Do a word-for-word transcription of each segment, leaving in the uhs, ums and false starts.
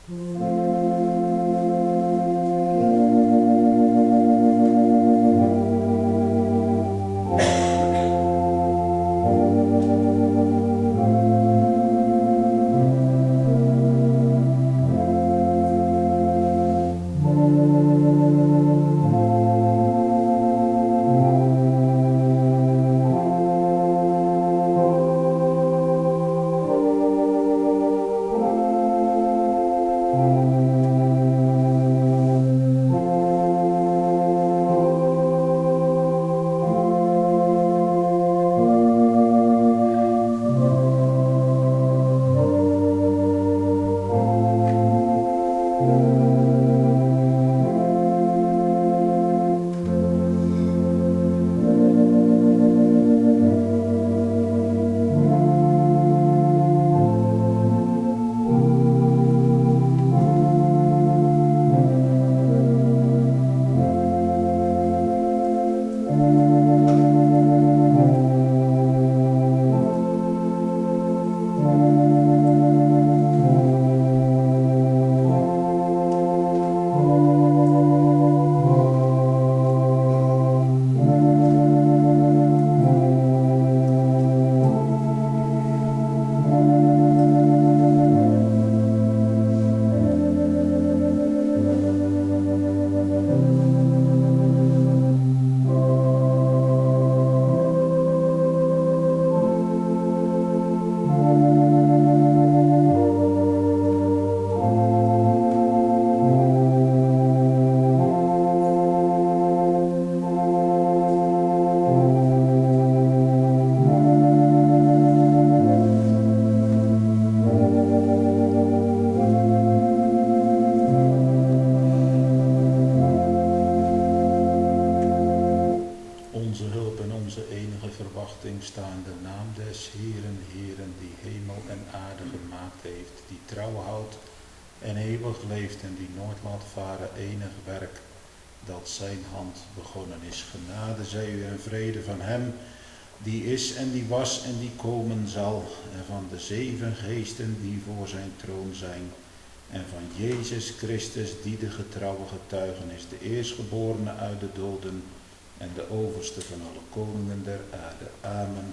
Zijn hand begonnen is. Genade zij u en vrede van hem die is en die was en die komen zal, en van de zeven geesten die voor zijn troon zijn, en van Jezus Christus die de getrouwe getuigen is, de eerstgeborene uit de doden en de overste van alle koningen der aarde. Amen.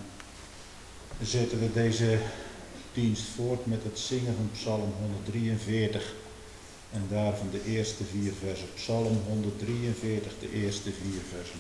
Zetten we deze dienst voort met het zingen van Psalm honderddrieënveertig. En daarvan de eerste vier versen. Psalm honderddrieënveertig, de eerste vier versen.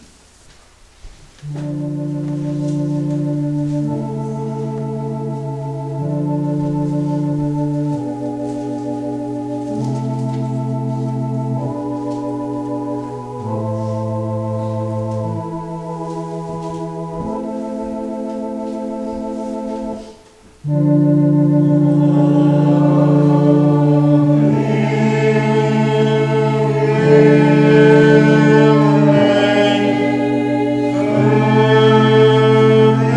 Amen.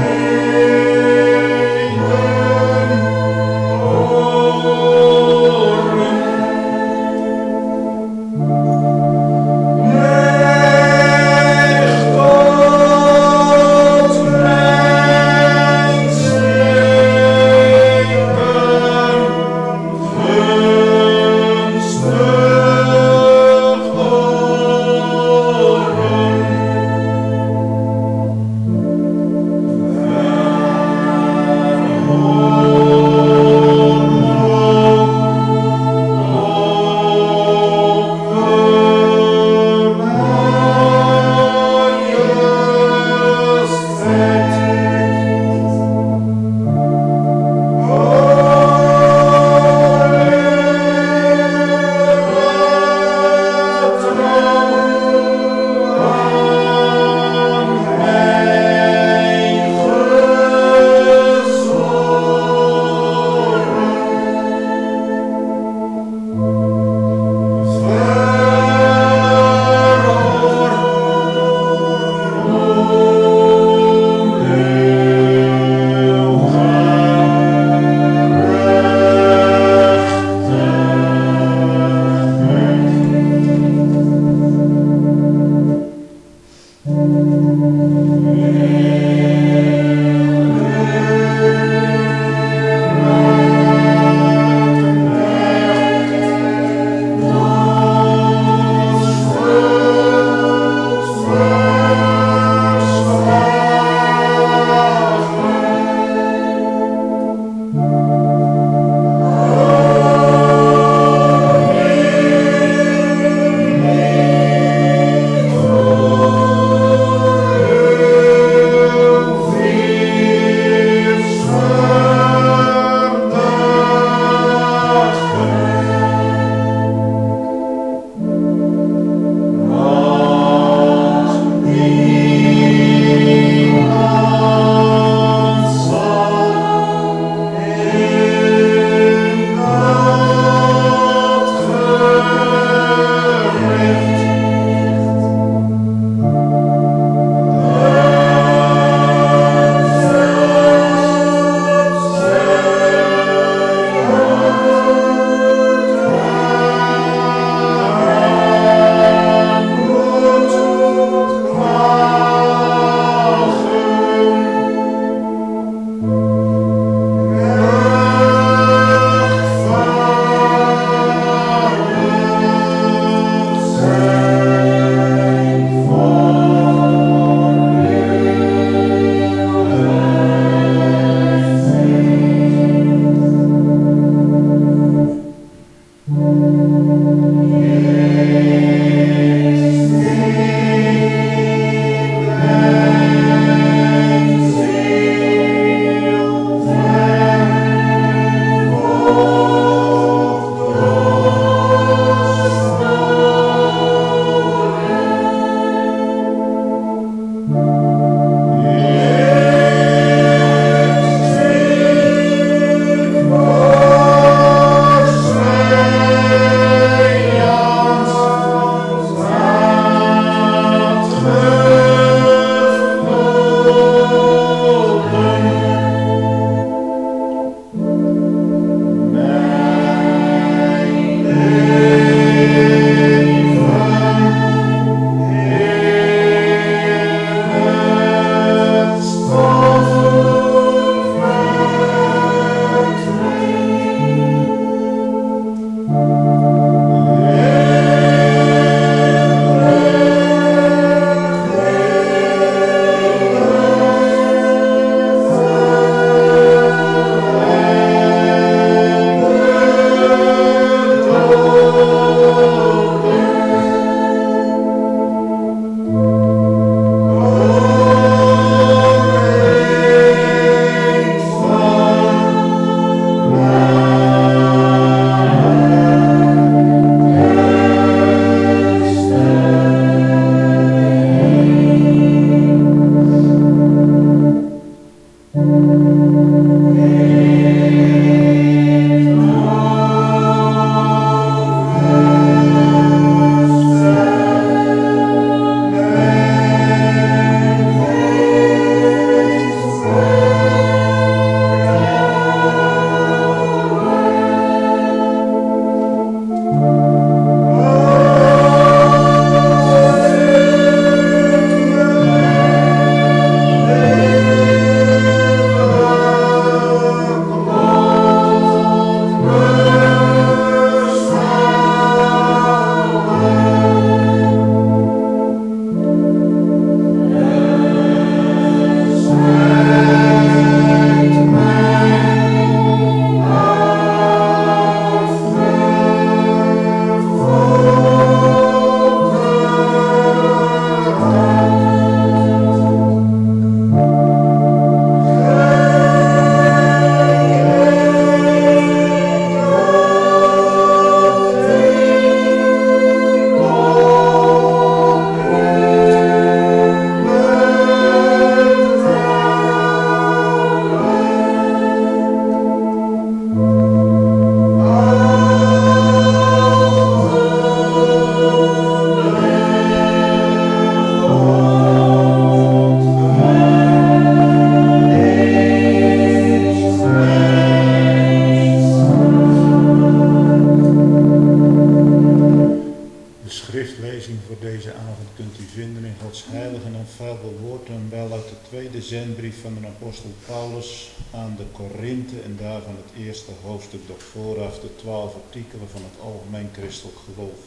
tweede zendbrief van de apostel Paulus aan de Korinthe en daarvan het eerste hoofdstuk doch vooraf de twaalf artikelen van het algemeen christelijk geloof.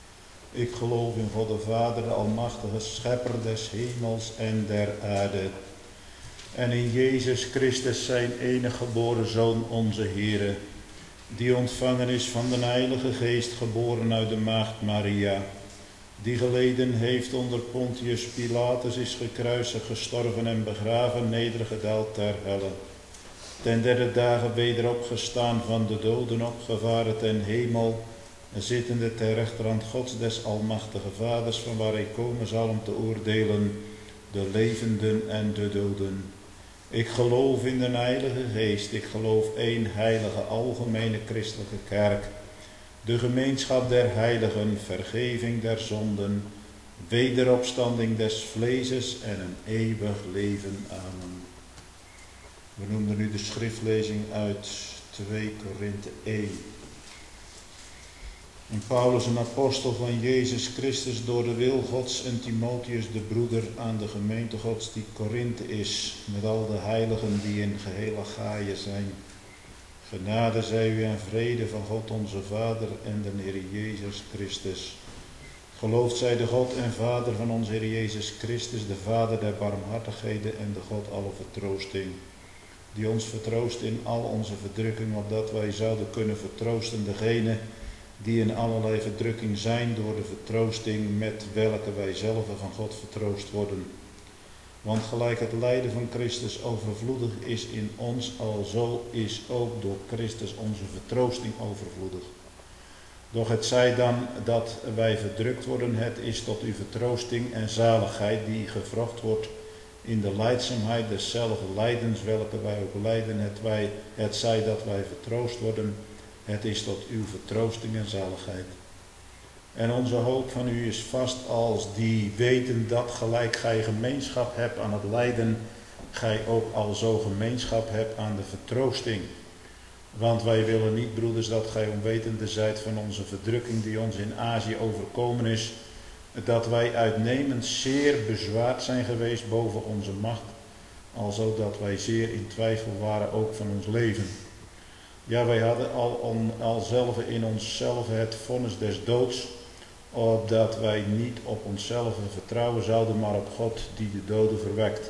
Ik geloof in God de Vader, de almachtige schepper des hemels en der aarde. En in Jezus Christus zijn enige geboren Zoon onze Heere, die ontvangen is van de Heilige Geest, geboren uit de maagd Maria, die geleden heeft onder Pontius Pilatus, is gekruisigd, gestorven en begraven, nedergedaald ter helle. Ten derde dagen weder opgestaan van de doden, opgevaren ten hemel, en zittende ter rechterhand Gods des almachtige Vaders, van waar hij komen zal om te oordelen de levenden en de doden. Ik geloof in de Heilige Geest, ik geloof één heilige algemene christelijke kerk, de gemeenschap der heiligen, vergeving der zonden, wederopstanding des vleeses en een eeuwig leven. Amen. We noemden nu de schriftlezing uit twee Korinthe één. En Paulus, een apostel van Jezus Christus, door de wil Gods, en Timotheus, de broeder aan de gemeente Gods die Korinthe is, met al de heiligen die in geheel Achaïe zijn. Genade zij u en vrede van God onze Vader en de Heer Jezus Christus. Geloofd zij de God en Vader van onze Heer Jezus Christus, de Vader der barmhartigheden en de God alle vertroosting, die ons vertroost in al onze verdrukkingen, opdat wij zouden kunnen vertroosten degene die in allerlei verdrukking zijn door de vertroosting met welke wij zelf van God vertroost worden. Want gelijk het lijden van Christus overvloedig is in ons, alzo is ook door Christus onze vertroosting overvloedig. Doch het zij dan dat wij verdrukt worden, het is tot uw vertroosting en zaligheid die gevrocht wordt in de lijdzaamheid deszelfde lijdens welke wij ook lijden, het, wij, het zij dat wij vertroost worden, het is tot uw vertroosting en zaligheid. En onze hoop van u is vast als die weten dat gelijk gij gemeenschap hebt aan het lijden, gij ook alzo gemeenschap hebt aan de vertroosting. Want wij willen niet, broeders, dat gij onwetende zijt van onze verdrukking die ons in Azië overkomen is, dat wij uitnemend zeer bezwaard zijn geweest boven onze macht, alzo dat wij zeer in twijfel waren ook van ons leven. Ja, wij hadden al, on, al zelf in onszelf het vonnis des doods, opdat wij niet op onszelf vertrouwen zouden, maar op God die de doden verwekt.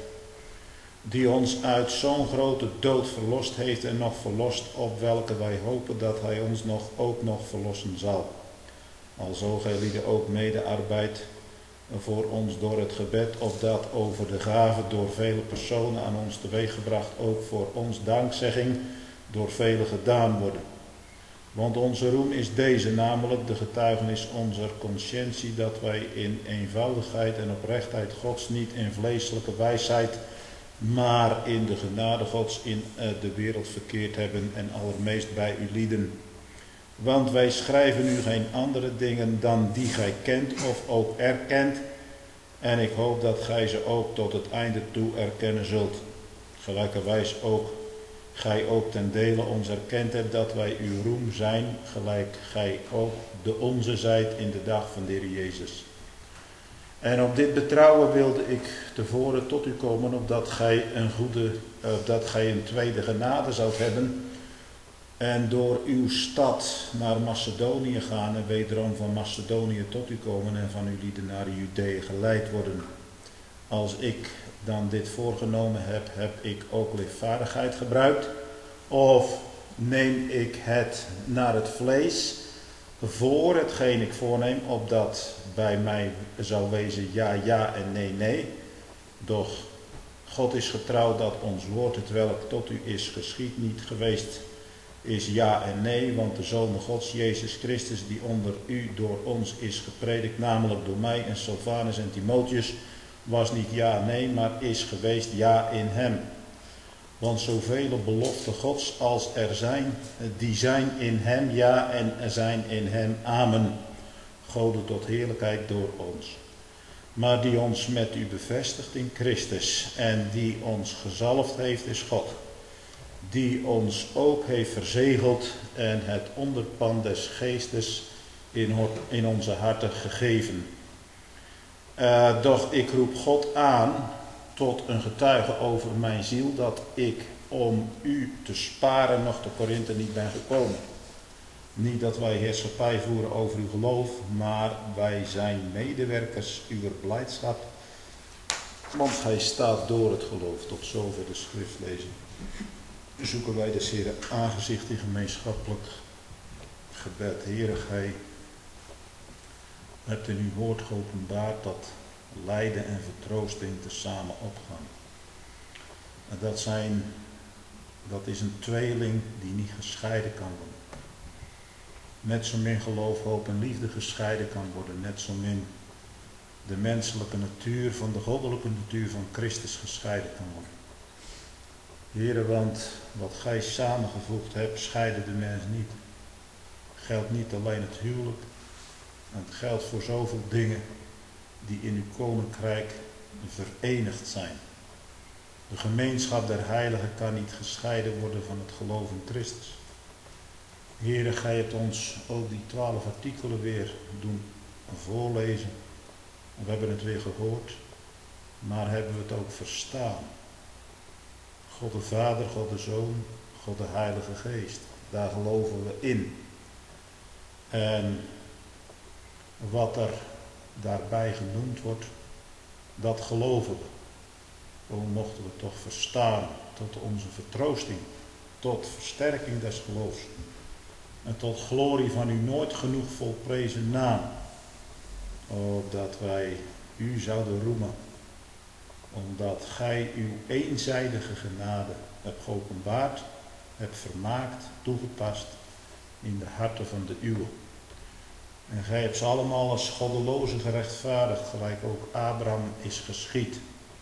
Die ons uit zo'n grote dood verlost heeft en nog verlost, op welke wij hopen dat hij ons nog, ook nog verlossen zal. Alzo gij lieden ook medearbeid voor ons door het gebed, opdat over de gave door vele personen aan ons teweeggebracht ook voor ons dankzegging door velen gedaan worden. Want onze roem is deze, namelijk de getuigenis onze conscientie, dat wij in eenvoudigheid en oprechtheid Gods niet in vleeselijke wijsheid, maar in de genade Gods in de wereld verkeerd hebben en allermeest bij u lieden. Want wij schrijven u geen andere dingen dan die gij kent of ook erkent, en ik hoop dat gij ze ook tot het einde toe erkennen zult. Gelijkerwijs ook gij ook ten dele ons erkend hebt dat wij uw roem zijn, gelijk gij ook de onze zijt in de dag van de Heer Jezus. En op dit betrouwen wilde ik tevoren tot u komen, opdat gij een goede, opdat gij een tweede genade zoudt hebben en door uw stad naar Macedonië gaan en wederom van Macedonië tot u komen en van uw lieden naar Judea geleid worden. Als ik dan dit voorgenomen heb, heb ik ook lichtvaardigheid gebruikt, of neem ik het naar het vlees voor hetgeen ik voorneem, opdat bij mij zou wezen ja, ja en nee, nee. Doch God is getrouw dat ons woord, het welk tot u is geschied, niet geweest is ja en nee, want de Zoon Gods, Jezus Christus, die onder u door ons is gepredikt, namelijk door mij en Silvanus en Timotheus, was niet ja, nee, maar is geweest ja in hem. Want zoveel beloften Gods als er zijn, die zijn in hem ja en er zijn in hem amen. Gode tot heerlijkheid door ons. Maar die ons met u bevestigt in Christus en die ons gezalfd heeft is God. Die ons ook heeft verzegeld en het onderpand des geestes in, in onze harten gegeven. Uh, doch ik roep God aan tot een getuige over mijn ziel, dat ik om u te sparen nog te Korinthe niet ben gekomen. Niet dat wij heerschappij voeren over uw geloof, maar wij zijn medewerkers uw blijdschap, want gij staat door het geloof. Tot zover de schriftlezing. Zoeken wij des Heeren aangezicht in gemeenschappelijk gebed. Heere, gij hebt in uw woord geopenbaard dat lijden en vertroosting tezamen opgaan. En dat, zijn, dat is een tweeling die niet gescheiden kan worden. Net zo min geloof, hoop en liefde gescheiden kan worden. Net zo min de menselijke natuur van de goddelijke natuur van Christus gescheiden kan worden. Heere, want wat gij samengevoegd hebt, scheiden de mens niet. Geldt niet alleen het huwelijk. Het geldt voor zoveel dingen die in uw koninkrijk verenigd zijn. De gemeenschap der heiligen kan niet gescheiden worden van het geloof in Christus. Heere, gij hebt ons ook die twaalf artikelen weer doen voorlezen. We hebben het weer gehoord, maar hebben we het ook verstaan. God de Vader, God de Zoon, God de Heilige Geest. Daar geloven we in. En wat er daarbij genoemd wordt, dat geloven we. Hoe mochten we toch verstaan tot onze vertroosting, tot versterking des geloofs. en tot glorie van uw nooit genoeg volprezen naam. Opdat wij u zouden roemen, omdat gij uw eenzijdige genade hebt geopenbaard, hebt vermaakt, toegepast in de harten van de uwen. En gij hebt ze allemaal als goddelozen gerechtvaardigd, gelijk ook Abraham is geschied.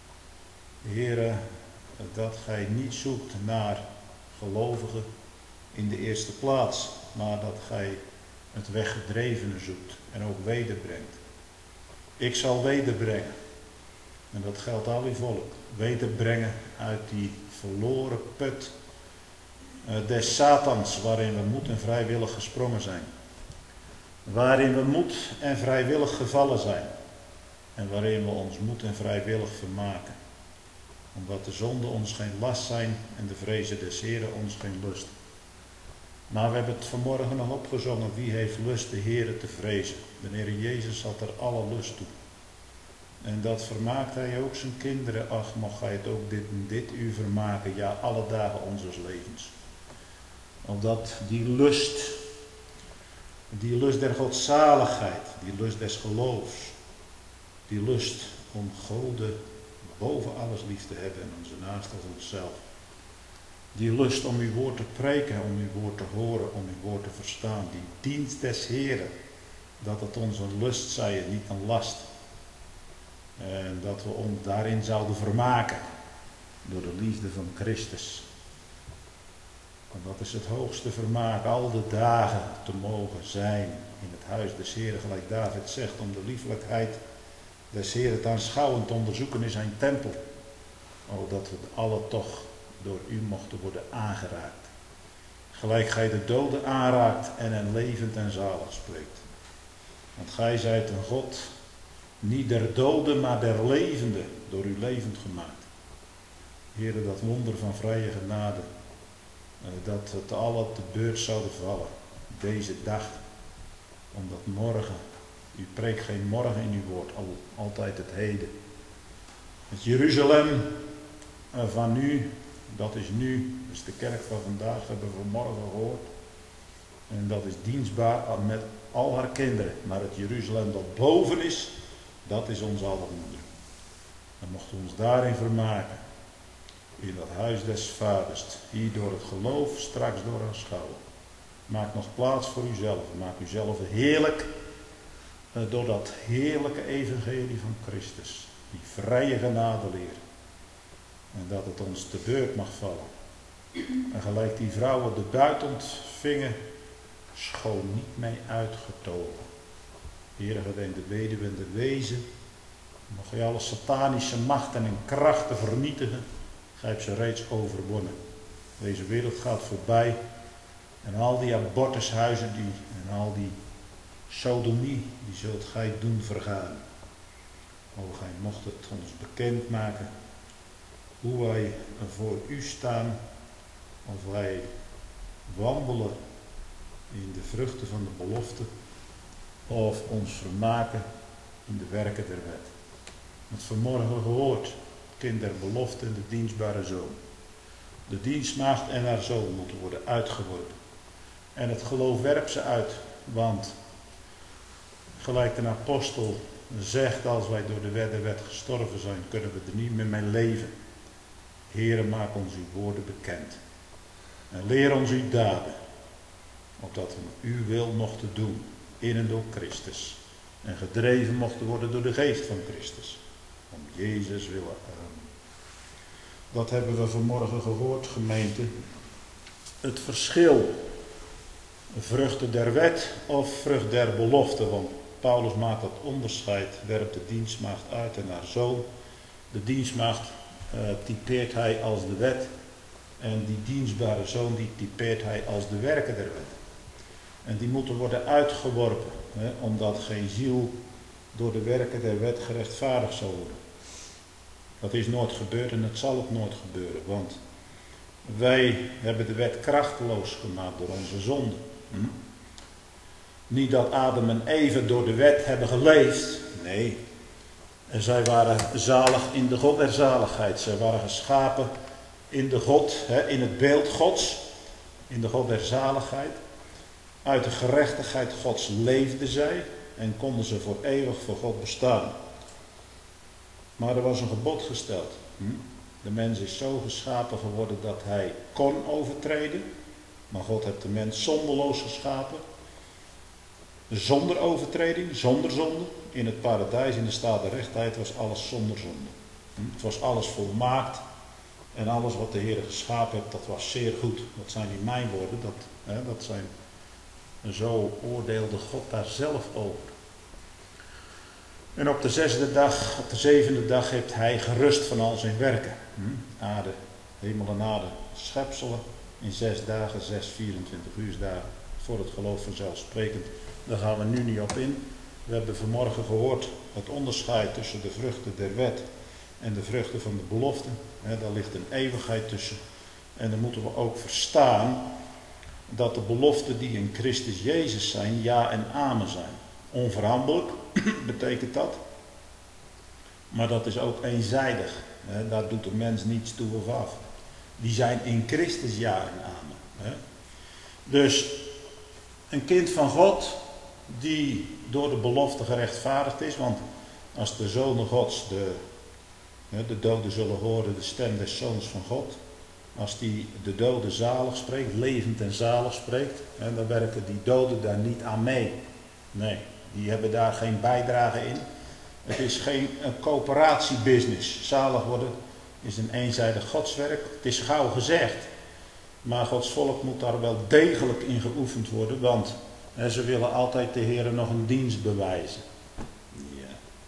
Heere, dat gij niet zoekt naar gelovigen in de eerste plaats, maar dat gij het weggedrevene zoekt en ook wederbrengt. Ik zal wederbrengen, en dat geldt al uw volk, wederbrengen uit die verloren put uh, des Satans, waarin we moed en vrijwillig gesprongen zijn. Waarin we moed en vrijwillig gevallen zijn. En waarin we ons moed en vrijwillig vermaken. Omdat de zonden ons geen last zijn en de vrezen des Heren ons geen lust. Maar we hebben het vanmorgen al opgezongen. Wie heeft lust de Heren te vrezen? De Heer Jezus had er alle lust toe. En dat vermaakt hij ook zijn kinderen. Ach, mocht hij het ook dit en dit u vermaken. Ja, alle dagen onzes levens. Omdat die lust, die lust der godzaligheid, die lust des geloofs, die lust om Gode boven alles lief te hebben en onze naast als onszelf. Die lust om uw woord te preken, om uw woord te horen, om uw woord te verstaan. Die dienst des Heren, dat het ons een lust zij en niet een last. En dat we ons daarin zouden vermaken door de liefde van Christus. En dat is het hoogste vermaak, al de dagen te mogen zijn in het huis des Heren, gelijk David zegt, om de liefelijkheid des Heren te aanschouwen, te onderzoeken in zijn tempel. O, dat we alle toch door u mochten worden aangeraakt. Gelijk gij de doden aanraakt en hen levend en zalig spreekt. Want gij zijt een God, niet der doden, maar der levenden, door u levend gemaakt. Heere, dat wonder van vrije genade, dat het alle te beurt zouden vallen, deze dag, omdat morgen, u preekt geen morgen in uw woord, al, altijd het heden. Het Jeruzalem van u, dat is nu, dat is de kerk van vandaag, hebben we vanmorgen gehoord. En dat is dienstbaar met al haar kinderen, maar het Jeruzalem dat boven is, dat is ons aller moeder. Dan mochten we ons daarin vermaken. In dat huis des vaders, hier door het geloof, straks door aanschouwen. Maak nog plaats voor uzelf. Maak uzelf heerlijk uh, door dat heerlijke evangelie van Christus. Die vrije genade leer. En dat het ons te beurt mag vallen. En gelijk die vrouwen de buit ontvingen, schoon niet mee uitgetogen. Heere, gedenk de weduwe en de wezen. Mocht je alle satanische machten en krachten vernietigen. Gij hebt ze reeds overwonnen. Deze wereld gaat voorbij. En al die abortushuizen die, en al die sodomie, die zult gij doen vergaan. O, gij mocht het ons bekendmaken. Hoe wij voor u staan. Of wij wandelen in de vruchten van de belofte. Of ons vermaken in de werken der wet. Het vanmorgen gehoord. Kind der belofte en de dienstbare zoon. De dienstmaagd en haar zoon moeten worden uitgeworpen. En het geloof werpt ze uit, want gelijk de apostel zegt, als wij door de wet der wet gestorven zijn, kunnen we er niet meer mee leven. Heere, maak ons uw woorden bekend. En leer ons uw daden, opdat we uw wil mochten doen, in en door Christus. En gedreven mochten worden door de geest van Christus. Om Jezus willen. Dat hebben we vanmorgen gehoord, gemeente. Het verschil. Vruchten der wet of vrucht der belofte. Want Paulus maakt dat onderscheid. Werpt de dienstmaagd uit en haar zoon. De dienstmaagd uh, typeert hij als de wet. En die dienstbare zoon die typeert hij als de werken der wet. En die moeten worden uitgeworpen. Hè, omdat geen ziel door de werken der wet gerechtvaardigd zal worden. Dat is nooit gebeurd en het zal ook nooit gebeuren. Want wij hebben de wet krachteloos gemaakt door onze zonde. Hm? Niet dat Adam en Eva door de wet hebben geleefd. Nee. En zij waren zalig in de God der zaligheid. Zij waren geschapen in de God, hè, in het beeld Gods. In de God der zaligheid. Uit de gerechtigheid Gods leefden zij en konden ze voor eeuwig voor God bestaan. Maar er was een gebod gesteld. De mens is zo geschapen geworden dat hij kon overtreden. Maar God heeft de mens zonderloos geschapen. Zonder overtreding, zonder zonde. In het paradijs, in de staat der rechtheid, was alles zonder zonde. Het was alles volmaakt. En alles wat de Heer geschapen heeft, dat was zeer goed. Dat zijn niet mijn woorden, dat, hè, dat zijn... En zo oordeelde God daar zelf over. En op de zesde dag, op de zevende dag heeft hij gerust van al zijn werken. Hm? Aarde, hemel en aarde, schepselen. In zes dagen, zes vierentwintig uursdagen. Voor het geloof vanzelfsprekend. Daar gaan we nu niet op in. We hebben vanmorgen gehoord het onderscheid tussen de vruchten der wet en de vruchten van de belofte. He, daar ligt een eeuwigheid tussen. En dan moeten we ook verstaan dat de beloften die in Christus Jezus zijn, ja en amen zijn. Onveranderlijk betekent dat. Maar dat is ook eenzijdig. He, daar doet de mens niets toe of af. Die zijn in Christus ja en amen. He. Dus een kind van God die door de belofte gerechtvaardigd is. Want als de zonen Gods, de, de doden zullen horen de stem des zoons van God. Als die de doden zalig spreekt, levend en zalig spreekt. En dan werken die doden daar niet aan mee. Nee, die hebben daar geen bijdrage in. Het is geen een coöperatiebusiness. Zalig worden is een eenzijdig godswerk. Het is gauw gezegd. Maar Gods volk moet daar wel degelijk in geoefend worden. Want hè, ze willen altijd de Heer nog een dienst bewijzen. Ja.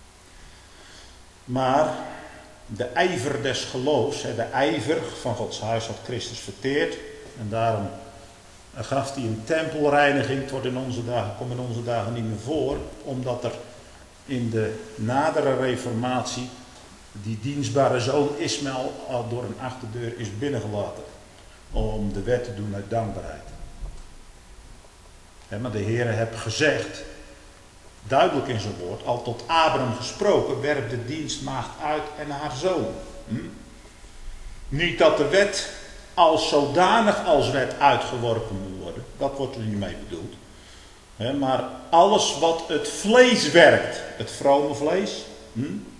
Maar de ijver des geloofs, hè, de ijver van Gods huis had Christus verteerd. En daarom gaf hij een tempelreiniging. Het wordt in onze dagen, komt in onze dagen niet meer voor. Omdat er in de nadere reformatie die dienstbare zoon Ismaël al door een achterdeur is binnengelaten. Om de wet te doen uit dankbaarheid. He, maar de Heer heeft gezegd, duidelijk in zijn woord, al tot Abraham gesproken, werp de dienstmaagd uit en haar zoon. Hm? Niet dat de wet als zodanig als wet uitgeworpen moet worden, dat wordt er niet mee bedoeld. He, maar alles wat het vlees werkt, het vrome vlees, hm?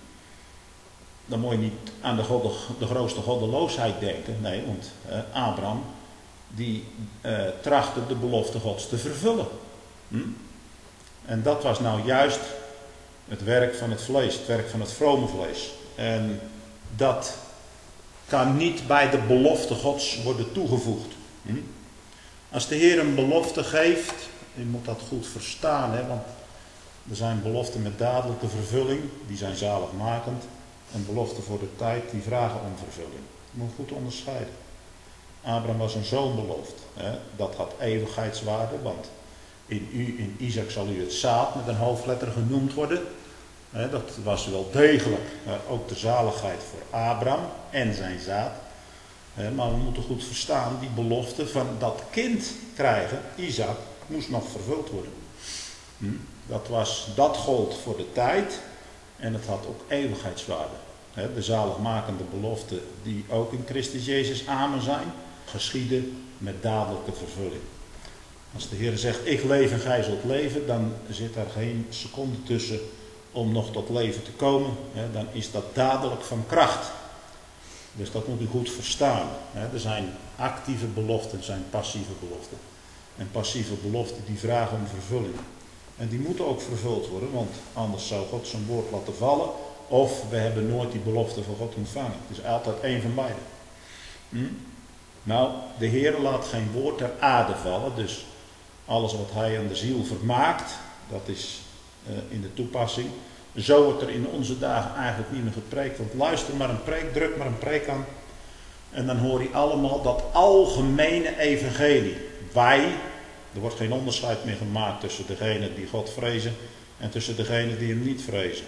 Dan moet je niet aan de, godde, de grootste goddeloosheid denken. Nee, want eh, Abraham die eh, trachtte de belofte Gods te vervullen. Hm? En dat was nou juist het werk van het vlees, het werk van het vrome vlees. En dat kan niet bij de belofte Gods worden toegevoegd. Hm? Als de Heer een belofte geeft, je moet dat goed verstaan, hè, want er zijn beloften met dadelijke vervulling, die zijn zaligmakend. En beloften voor de tijd, die vragen om vervulling. Je moet goed onderscheiden. Abraham was een zoon beloofd. Hè? Dat had eeuwigheidswaarde, want in u, in Isaac zal u het zaad met een hoofdletter genoemd worden. Hè? Dat was wel degelijk hè? Ook de zaligheid voor Abraham en zijn zaad. Hè? Maar we moeten goed verstaan, die belofte van dat kind krijgen, Isaac, moest nog vervuld worden. Hm? Dat, was, dat gold voor de tijd. En het had ook eeuwigheidswaarde. De zaligmakende beloften die ook in Christus Jezus amen zijn, geschieden met dadelijke vervulling. Als de Heer zegt, ik leef en gij zult leven, dan zit daar geen seconde tussen om nog tot leven te komen. Dan is dat dadelijk van kracht. Dus dat moet u goed verstaan. Er zijn actieve beloften, er zijn passieve beloften. En passieve beloften die vragen om vervulling. En die moeten ook vervuld worden, want anders zou God zijn woord laten vallen. Of we hebben nooit die belofte van God ontvangen. Het is altijd één van beide. Hm? Nou, de Heer laat geen woord ter aarde vallen. Dus alles wat hij aan de ziel vermaakt, dat is uh, in de toepassing. Zo wordt er in onze dagen eigenlijk niet meer gepreekt. Want luister maar een preek, druk maar een preek aan. En dan hoor je allemaal dat algemene evangelie. Wij... Er wordt geen onderscheid meer gemaakt tussen degenen die God vrezen en tussen degenen die hem niet vrezen.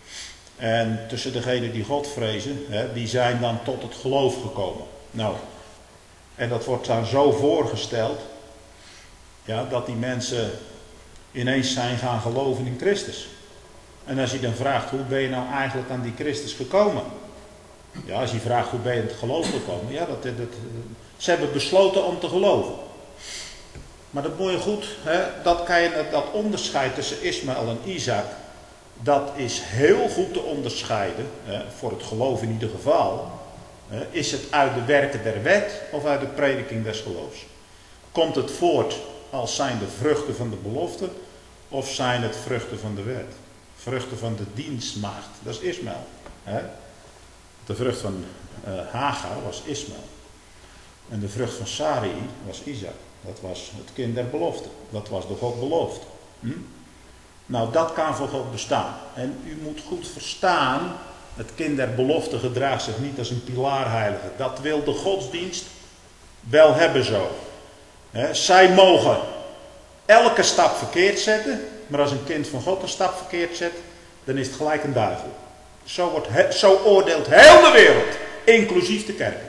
En tussen degenen die God vrezen, hè, die zijn dan tot het geloof gekomen. Nou, en dat wordt dan zo voorgesteld, ja, dat die mensen ineens zijn gaan geloven in Christus. En als je dan vraagt, hoe ben je nou eigenlijk aan die Christus gekomen? Ja, als je vraagt, hoe ben je in het geloof gekomen? Ja, dat, dat, dat, ze hebben besloten om te geloven. Maar dat moet je goed, hè, dat, kan je, dat onderscheid tussen Ismaël en Isaac, dat is heel goed te onderscheiden, hè, voor het geloof in ieder geval. Hè, is het uit de werken der wet of uit de prediking des geloofs? Komt het voort als zijn de vruchten van de belofte of zijn het vruchten van de wet? Vruchten van de dienstmaagd, dat is Ismaël. Hè? De vrucht van uh, Hagar was Ismaël. En de vrucht van Sarai was Isaac. Dat was het kind der belofte. Dat was door God beloofd. Hm? Nou, dat kan voor God bestaan. En u moet goed verstaan, het kind der belofte gedraagt zich niet als een pilaarheilige. Dat wil de godsdienst wel hebben zo. He, zij mogen elke stap verkeerd zetten, maar als een kind van God een stap verkeerd zet, dan is het gelijk een duivel. Zo, wordt he, zo oordeelt heel de wereld, inclusief de kerk.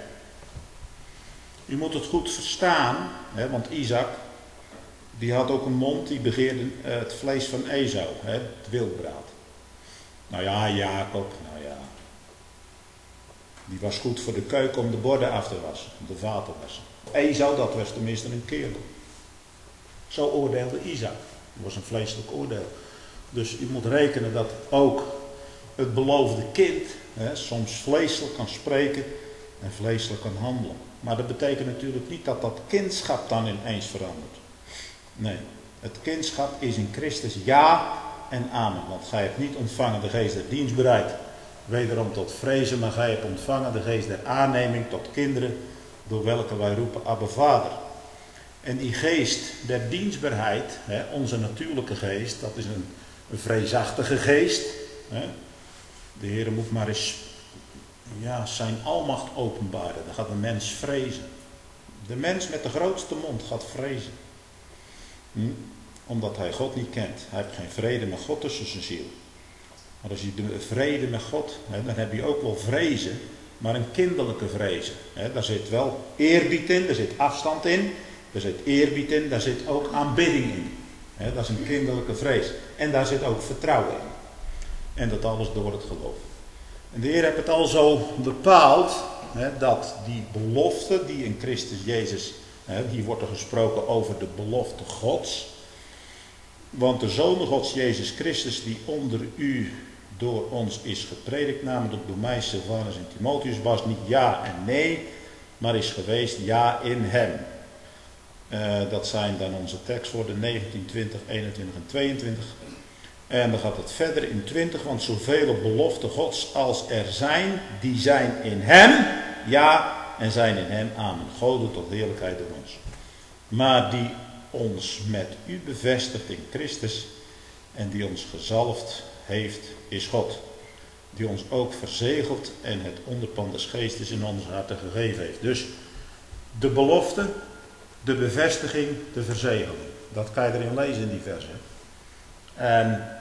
U moet het goed verstaan, hè, want Isaac, die had ook een mond, die begeerde uh, het vlees van Esau, hè, het wildbraad. Nou ja, Jacob, nou ja, die was goed voor de keuken om de borden af te wassen, om de vaten te wassen. Esau, dat was tenminste een kerel. Zo oordeelde Isaac. Dat was een vleeselijk oordeel. Dus u moet rekenen dat ook het beloofde kind hè, soms vleeselijk kan spreken en vleeselijk kan handelen. Maar dat betekent natuurlijk niet dat dat kindschap dan ineens verandert. Nee, het kindschap is in Christus ja en amen. Want gij hebt niet ontvangen de geest der dienstbereid, wederom tot vrezen, maar gij hebt ontvangen de geest der aanneming tot kinderen, door welke wij roepen Abba Vader. En die geest der dienstbaarheid, hè, onze natuurlijke geest, dat is een, een vreesachtige geest. Hè. De Heer moet maar eens ja, zijn almacht openbaren. Dan gaat een mens vrezen. De mens met de grootste mond gaat vrezen. Hm? Omdat hij God niet kent. Hij heeft geen vrede met God tussen zijn ziel. Maar als je de vrede met God, hè, dan heb je ook wel vrezen, maar een kinderlijke vrezen. Hè. Daar zit wel eerbied in, daar zit afstand in, daar zit eerbied in, daar zit ook aanbidding in. Hè, dat is een kinderlijke vrees. En daar zit ook vertrouwen in. En dat alles door het geloof. En de Heer heeft het al zo bepaald, hè, dat die belofte die in Christus Jezus, hè, hier wordt er gesproken over de belofte Gods. Want de Zoon Gods, Jezus Christus, die onder u door ons is gepredikt, namelijk door mij, Silvanus en Timotheus, was niet ja en nee, maar is geweest ja in hem. Uh, dat zijn dan onze tekstwoorden negentien, twintig, eenentwintig en tweeëntwintig. En dan gaat het verder in twintig, want zoveel beloften Gods als er zijn, die zijn in hem, ja, en zijn in hem, amen. Gode tot heerlijkheid door ons. Maar die ons met u bevestigt in Christus en die ons gezalfd heeft, is God. Die ons ook verzegeld en het onderpand des geestes in onze harten gegeven heeft. Dus de belofte, de bevestiging, de verzegeling. Dat kan je erin lezen in die versen. En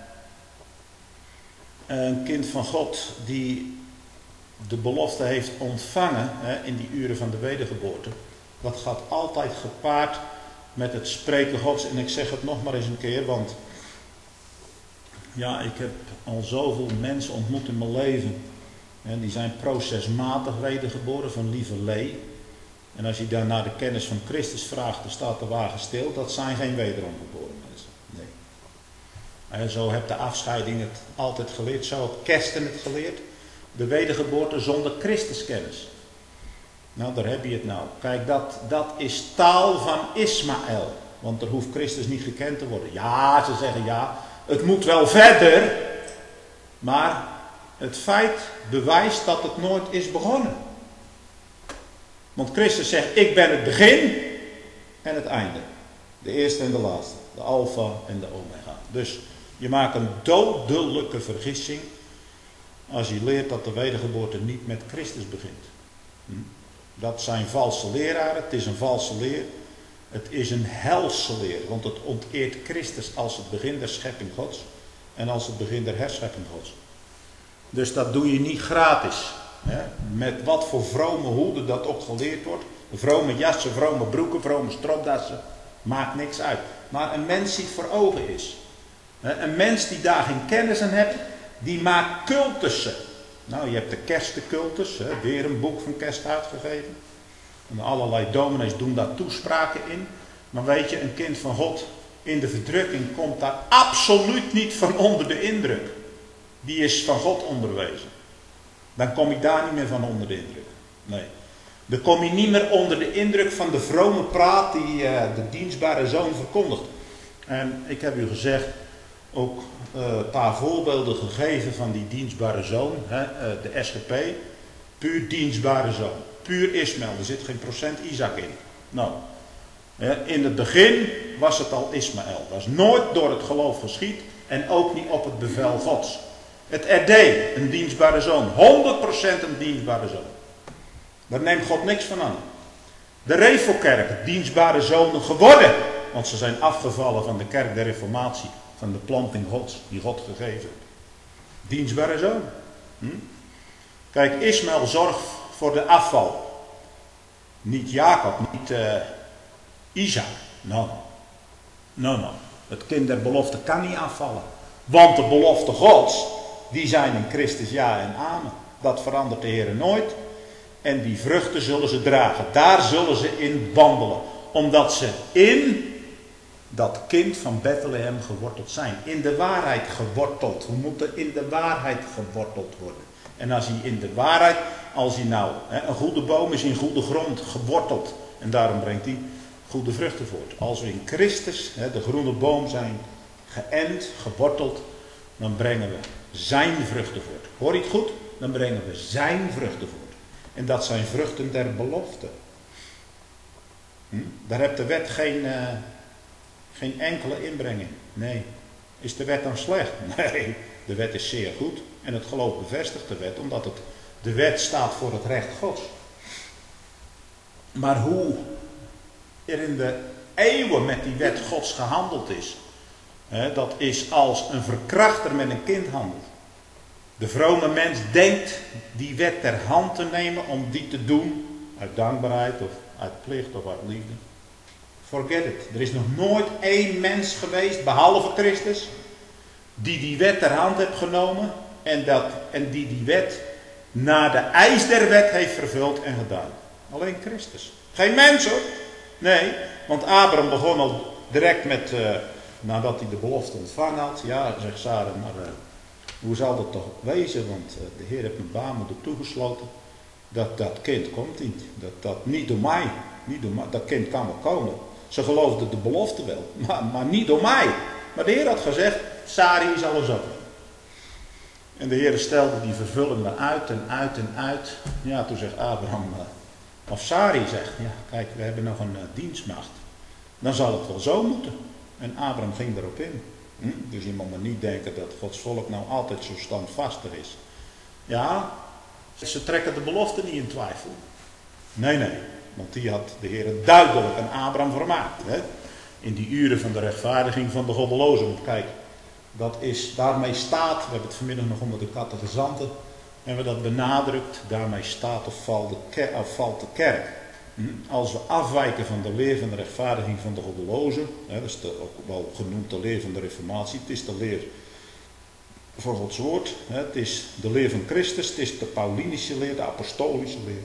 een kind van God die de belofte heeft ontvangen hè, in die uren van de wedergeboorte, dat gaat altijd gepaard met het spreken Gods. En ik zeg het nog maar eens een keer, want ja, ik heb al zoveel mensen ontmoet in mijn leven. En die zijn procesmatig wedergeboren van lieverlee. En als je dan naar de kennis van Christus vraagt, dan staat de wagen stil. Dat zijn geen wederom geboren mensen. Nee. En zo heeft de afscheiding het altijd geleerd. Zo heeft Kersten het geleerd. De wedergeboorte zonder Christuskennis. Nou, daar heb je het nou. Kijk, dat, dat is taal van Ismaël. Want er hoeft Christus niet gekend te worden. Ja, ze zeggen ja, het moet wel verder. Maar het feit bewijst dat het nooit is begonnen. Want Christus zegt, ik ben het begin en het einde. De eerste en de laatste. De alfa en de omega. Dus je maakt een dodelijke vergissing als je leert dat de wedergeboorte niet met Christus begint. Hm? Dat zijn valse leraren. Het is een valse leer. Het is een helse leer. Want het onteert Christus als het begin der schepping Gods. En als het begin der herschepping Gods. Dus dat doe je niet gratis. Hè? Met wat voor vrome hoeden dat ook geleerd wordt. Vrome jassen, vrome broeken, vrome stropdassen. Maakt niks uit. Maar een mens die voor ogen is. Hè? Een mens die daar geen kennis aan heeft. Die maakt cultussen. Nou, je hebt de kerstencultus. Hè? Weer een boek van kerst uitgegeven. En allerlei dominees doen daar toespraken in. Maar weet je, een kind van God in de verdrukking komt daar absoluut niet van onder de indruk. Die is van God onderwezen. Dan kom je daar niet meer van onder de indruk. Nee. Dan kom je niet meer onder de indruk van de vrome praat die uh, de dienstbare zoon verkondigt. En ik heb u gezegd, ook uh, een paar voorbeelden gegeven van die dienstbare zoon. Hè, uh, de S G P, puur dienstbare zoon. Puur Ismaël, er zit geen procent Isaac in. Nou, hè, in het begin was het al Ismaël. Dat is nooit door het geloof geschied en ook niet op het bevel Gods. Het R D, een dienstbare zoon. honderd procent een dienstbare zoon. Daar neemt God niks van aan. De Refokerk, dienstbare zonen geworden. Want ze zijn afgevallen van de kerk der reformatie. Van de planting Gods, die God gegeven heeft. Dienstbare zoon. Hm? Kijk, Ismaël zorgt voor de afval. Niet Jacob, niet uh, Isaac. Nou, nou, nou. Het kind der belofte kan niet afvallen. Want de belofte Gods, die zijn in Christus ja en amen. Dat verandert de Heer nooit. En die vruchten zullen ze dragen. Daar zullen ze in wandelen. Omdat ze in dat kind van Bethlehem geworteld zijn. In de waarheid geworteld. We moeten in de waarheid geworteld worden. En als hij in de waarheid, als hij nou, hè, een goede boom is in goede grond geworteld. En daarom brengt hij goede vruchten voort. Als we in Christus, hè, de groene boom zijn, geënt, geworteld, dan brengen we zijn vruchten voort. Hoor je het goed? Dan brengen we zijn vruchten voort. En dat zijn vruchten der belofte. Hm? Daar heeft de wet geen, uh, geen enkele inbreng in. Nee. Is de wet dan slecht? Nee. De wet is zeer goed. En het geloof bevestigt de wet. Omdat het, de wet staat voor het recht Gods. Maar hoe er in de eeuwen met die wet Gods gehandeld is. Hè, dat is als een verkrachter met een kind handelt. De vrome mens denkt die wet ter hand te nemen om die te doen. Uit dankbaarheid of uit plicht of uit liefde. Forget it. Er is nog nooit één mens geweest, behalve Christus, die die wet ter hand heeft genomen. En, dat, en die die wet naar de eis der wet heeft vervuld en gedaan. Alleen Christus. Geen mens hoor. Nee, want Abraham begon al direct met, uh, nadat hij de belofte ontvangen had. Ja, zegt Sarah, maar uh, hoe zal dat toch wezen? Want uh, de Heer heeft mijn baarmoeder toegesloten. Dat dat kind komt niet. Dat, dat niet door mij. Niet door mij. Dat kind kan wel komen. Ze geloofde de belofte wel. Maar, maar niet door mij. Maar de Heer had gezegd, Sarai zal er zo. En de Heer stelde die vervullende uit en uit en uit. Ja, toen zegt Abraham, uh, of Sarai zegt, ja kijk, we hebben nog een uh, dienstmaagd. Dan zal het wel zo moeten. En Abraham ging erop in. Hm? Dus je moet maar niet denken dat Gods volk nou altijd zo standvastig is. Ja, ze trekken de belofte niet in twijfel. Nee, nee. Want die had de Heer duidelijk aan Abraham vermaakt. Hè? In die uren van de rechtvaardiging van de goddelozen. Want kijk, dat is, daarmee staat, we hebben het vanmiddag nog onder de catechizanten, hebben we dat benadrukt, daarmee staat of valt de, ker, of valt de kerk. Hm? Als we afwijken van de leer van de rechtvaardiging van de goddelozen, hè, dat is de, ook wel genoemd de leer van de reformatie, het is de leer van Gods woord, hè, het is de leer van Christus, het is de Paulinische leer, de apostolische leer.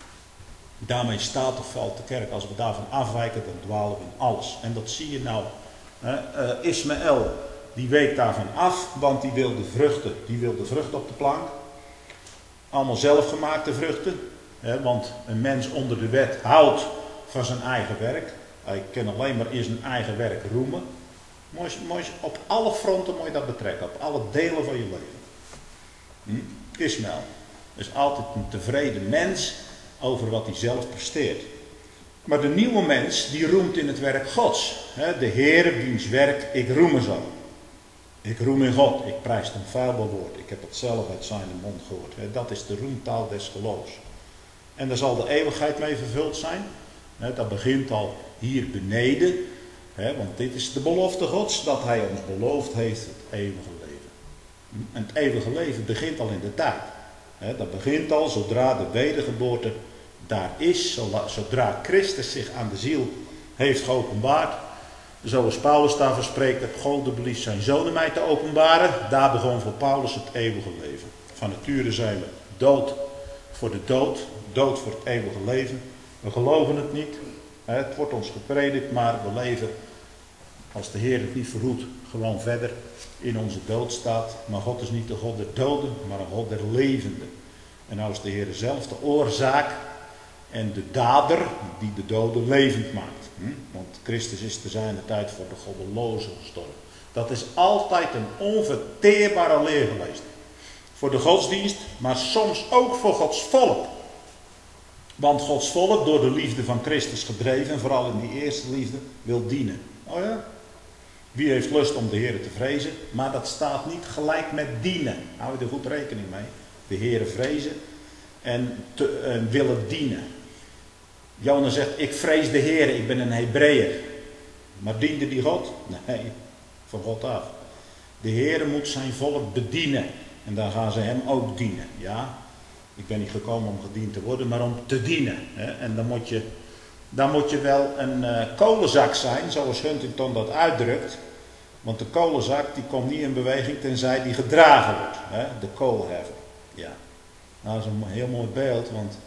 Daarmee staat of valt de kerk. Als we daarvan afwijken, dan dwalen we in alles. En dat zie je nou. Hè, uh, Ismaël, die week daarvan af, want die wilde vruchten, die wilde vruchten op de plank. Allemaal zelfgemaakte vruchten. Hè, want een mens onder de wet houdt van zijn eigen werk. Hij kan alleen maar in zijn eigen werk roemen. Mooi, mooi, op alle fronten moet je dat betrekken. Op alle delen van je leven. Hm? Ismaël is altijd een tevreden mens over wat hij zelf presteert. Maar de nieuwe mens, die roemt in het werk Gods. Hè, de Heer, wiens werk ik roemen zal. Ik roem in God, ik prijs een vuilbaar woord. Ik heb het zelf uit zijn mond gehoord. Hè, dat is de roemtaal des geloofs. En daar zal de eeuwigheid mee vervuld zijn. Hè, dat begint al hier beneden. Hè, want dit is de belofte Gods, dat hij ons beloofd heeft het eeuwige leven. En het eeuwige leven begint al in de tijd. Hè, dat begint al zodra de wedergeboorte daar is, zodra Christus zich aan de ziel heeft geopenbaard. Zoals Paulus daarvan spreekt, heb God de beliefd zijn zonen mij te openbaren. Daar begon voor Paulus het eeuwige leven. Van nature zijn we dood voor de dood, dood voor het eeuwige leven. We geloven het niet. Het wordt ons gepredikt, maar we leven, als de Heer het niet verhoedt, gewoon verder in onze doodstaat. Maar God is niet de God der doden, maar een God der levenden. En nou is de Heer zelf de oorzaak en de dader die de doden levend maakt. Hm? Want Christus is te zijner tijd voor de goddelozen gestorven. Dat is altijd een onverteerbare leer geweest. Voor de godsdienst, maar soms ook voor Gods volk. Want Gods volk, door de liefde van Christus gedreven, vooral in die eerste liefde, wil dienen. Oh ja? Wie heeft lust om de Heer te vrezen? Maar dat staat niet gelijk met dienen. Hou je er goed rekening mee. De Heer vrezen en, te, en willen dienen. Jona zegt, ik vrees de Heer, ik ben een Hebreeër. Maar diende die God? Nee, van God af. De Heer moet zijn volk bedienen. En dan gaan ze hem ook dienen. Ja, ik ben niet gekomen om gediend te worden, maar om te dienen. En dan moet je, dan moet je wel een uh, kolenzak zijn, zoals Huntington dat uitdrukt. Want de kolenzak die komt niet in beweging tenzij die gedragen wordt. Hè? De koolheffer. Ja. Nou, dat is een heel mooi beeld, want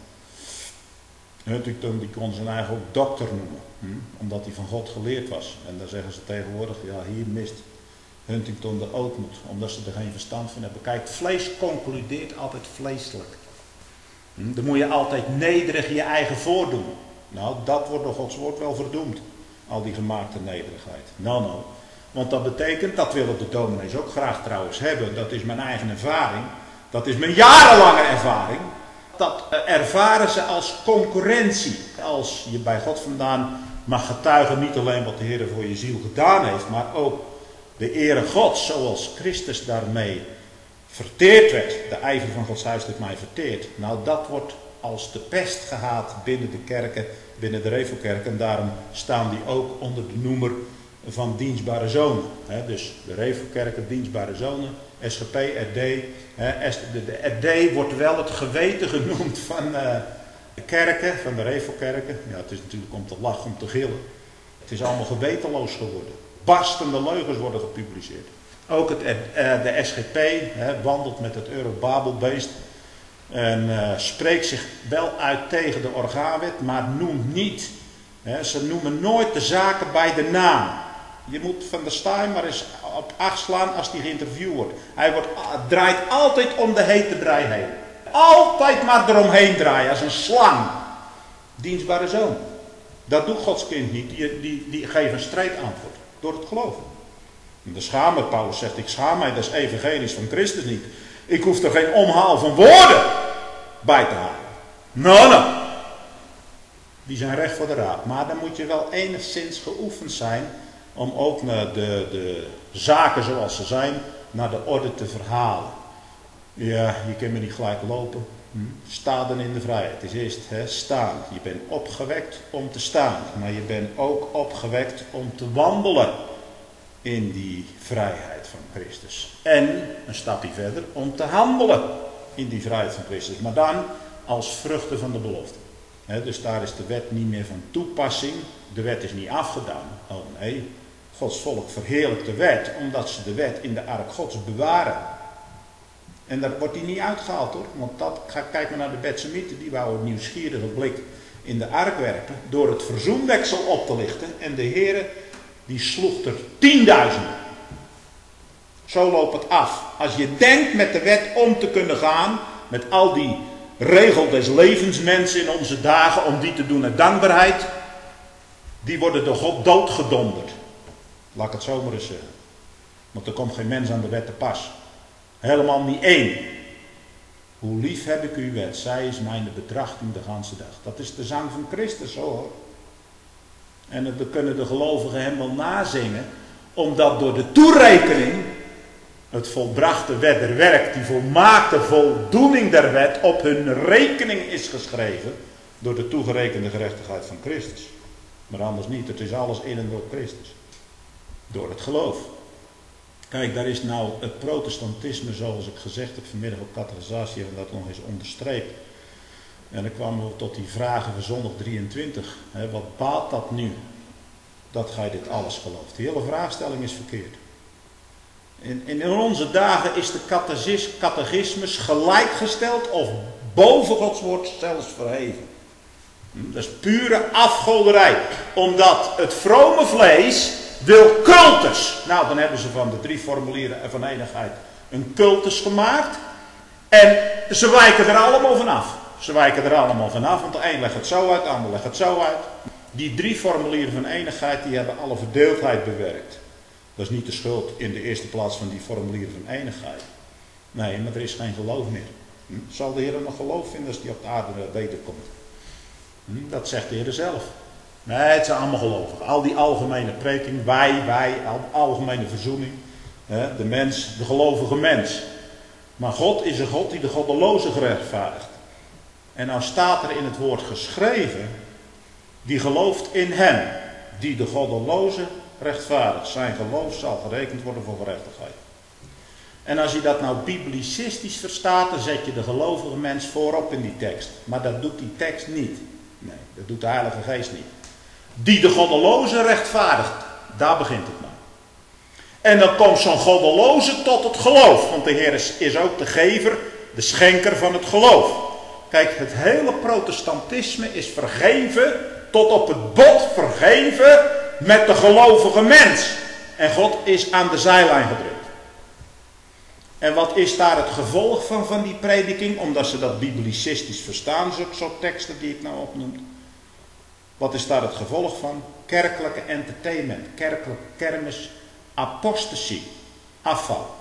Huntington die kon zijn eigen ook dokter noemen. Hm? Omdat hij van God geleerd was. En dan zeggen ze tegenwoordig, ja, hier mist Huntington de ootmoed, omdat ze er geen verstand van hebben. Kijk, vlees concludeert altijd vleeselijk. Hm? Dan moet je altijd nederig je eigen voordoen. Nou, dat wordt door Gods woord wel verdoemd. Al die gemaakte nederigheid. Nou, nou. Want dat betekent, dat willen de dominees ook graag trouwens hebben. Dat is mijn eigen ervaring. Dat is mijn jarenlange ervaring. Dat ervaren ze als concurrentie. Als je bij God vandaan mag getuigen, niet alleen wat de Heer voor je ziel gedaan heeft, maar ook de ere Gods, zoals Christus daarmee verteerd werd. De ijver van Gods huis heeft mij verteerd. Nou, dat wordt als de pest gehaat binnen de kerken, binnen de Revo-kerken. En daarom staan die ook onder de noemer van dienstbare zonen. He, dus de Revo-kerken, dienstbare zonen, S G P, R D. He, de, de R D wordt wel het geweten genoemd van uh, de kerken, van de Revo-kerken. Ja, het is natuurlijk om te lachen, om te gillen. Het is allemaal gewetenloos geworden. Barstende leugens worden gepubliceerd. Ook het, uh, de S G P he, wandelt met het Eurobabelbeest. En uh, spreekt zich wel uit tegen de orgaanwet, maar noemt niet. He, ze noemen nooit de zaken bij de naam. Je moet Van der Staaij maar eens op acht slaan als hij geïnterviewd wordt. Hij wordt, draait altijd om de hete brei heen. Altijd maar eromheen draaien, als een slang. Dienstbare zoon. Dat doet Gods kind niet. Die, die, die geeft een strijd antwoord. Door het geloven. En de schamer, Paulus zegt, ik schaam mij des evangelies van Christus niet. Ik hoef er geen omhaal van woorden bij te halen. Nou, nou. Die zijn recht voor de raad. Maar dan moet je wel enigszins geoefend zijn om ook naar de, de zaken zoals ze zijn, naar de orde te verhalen. Ja, je kunt me niet gelijk lopen. Hm? Sta dan in de vrijheid. Het is eerst hè, staan. Je bent opgewekt om te staan. Maar je bent ook opgewekt om te wandelen in die vrijheid van Christus. En, een stapje verder, om te handelen in die vrijheid van Christus. Maar dan als vruchten van de belofte. He, dus daar is de wet niet meer van toepassing. De wet is niet afgedaan. Oh nee, Gods volk verheerlijkt de wet, omdat ze de wet in de ark Gods bewaren. En daar wordt die niet uitgehaald hoor. Want dat, kijk maar naar de Betsemieten, die wou een nieuwsgierige blik in de ark werpen, door het verzoendeksel op te lichten. En de Heere, die sloeg er tienduizenden. Zo loopt het af. Als je denkt met de wet om te kunnen gaan, met al die regel des levens mensen in onze dagen, om die te doen uit dankbaarheid, die worden door God doodgedonderd. Laat ik het zo maar eens zeggen. Want er komt geen mens aan de wet te pas. Helemaal niet één. Hoe lief heb ik uw wet, zij is mijn betrachting de ganse dag. Dat is de zang van Christus, zo hoor. En dan kunnen de gelovigen hem wel nazingen, omdat door de toerekening het volbrachte wet der werk, die volmaakte voldoening der wet, op hun rekening is geschreven door de toegerekende gerechtigheid van Christus. Maar anders niet, het is alles in en door Christus. Door het geloof. Kijk, daar is nou het protestantisme, zoals ik gezegd heb vanmiddag op catechisatie, en dat nog eens onderstreept. En dan kwamen we tot die vragen van zondag drieëntwintig. Hè, wat baat dat nu, dat gij dit alles gelooft? Die hele vraagstelling is verkeerd. In, in onze dagen is de catechismus gelijkgesteld of boven Gods woord zelfs verheven. Dat is pure afgoderij. Omdat het vrome vlees wil cultus. Nou, dan hebben ze van de drie formulieren van eenigheid een cultus gemaakt. En ze wijken er allemaal vanaf. Ze wijken er allemaal vanaf, want de een legt het zo uit, de ander legt het zo uit. Die drie formulieren van eenigheid, die hebben alle verdeeldheid bewerkt. Dat is niet de schuld in de eerste plaats van die formulieren van eenigheid. Nee, maar er is geen geloof meer. Hm? Zal de Heer nog geloof vinden als die op de aarde wederkomt? Hm? Dat zegt de Heer zelf. Nee, het zijn allemaal gelovigen. Al die algemene preking, wij, wij, al algemene verzoening. Hè? De mens, de gelovige mens. Maar God is een God die de goddeloze gerechtvaardigt. En nou staat er in het woord geschreven, die gelooft in hem, die de goddeloze rechtvaardigt. Zijn geloof zal gerekend worden voor gerechtigheid. En als je dat nou biblicistisch verstaat, dan zet je de gelovige mens voorop in die tekst. Maar dat doet die tekst niet. Nee, dat doet de Heilige Geest niet. Die de goddeloze rechtvaardigt, daar begint het maar. En dan komt zo'n goddeloze tot het geloof. Want de Heer is, is ook de gever, de schenker van het geloof. Kijk, het hele protestantisme is vergeven, tot op het bot vergeven met de gelovige mens. En God is aan de zijlijn gedrukt. En wat is daar het gevolg van, van die prediking? Omdat ze dat biblicistisch verstaan, zulke soort teksten die ik nou opnoem. Wat is daar het gevolg van? Kerkelijke entertainment, kerkelijke kermis, apostasie, afval.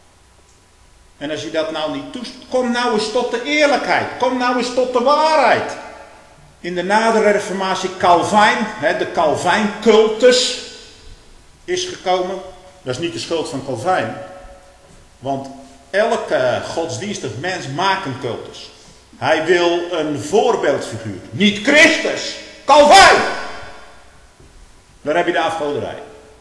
En als je dat nou niet toest, kom nou eens tot de eerlijkheid, kom nou eens tot de waarheid. In de nadere reformatie Calvijn, de Calvijn-cultus is gekomen. Dat is niet de schuld van Calvijn. Want elke godsdienstig mens maakt een cultus. Hij wil een voorbeeldfiguur. Niet Christus, Calvijn. Daar heb je de afgoderij.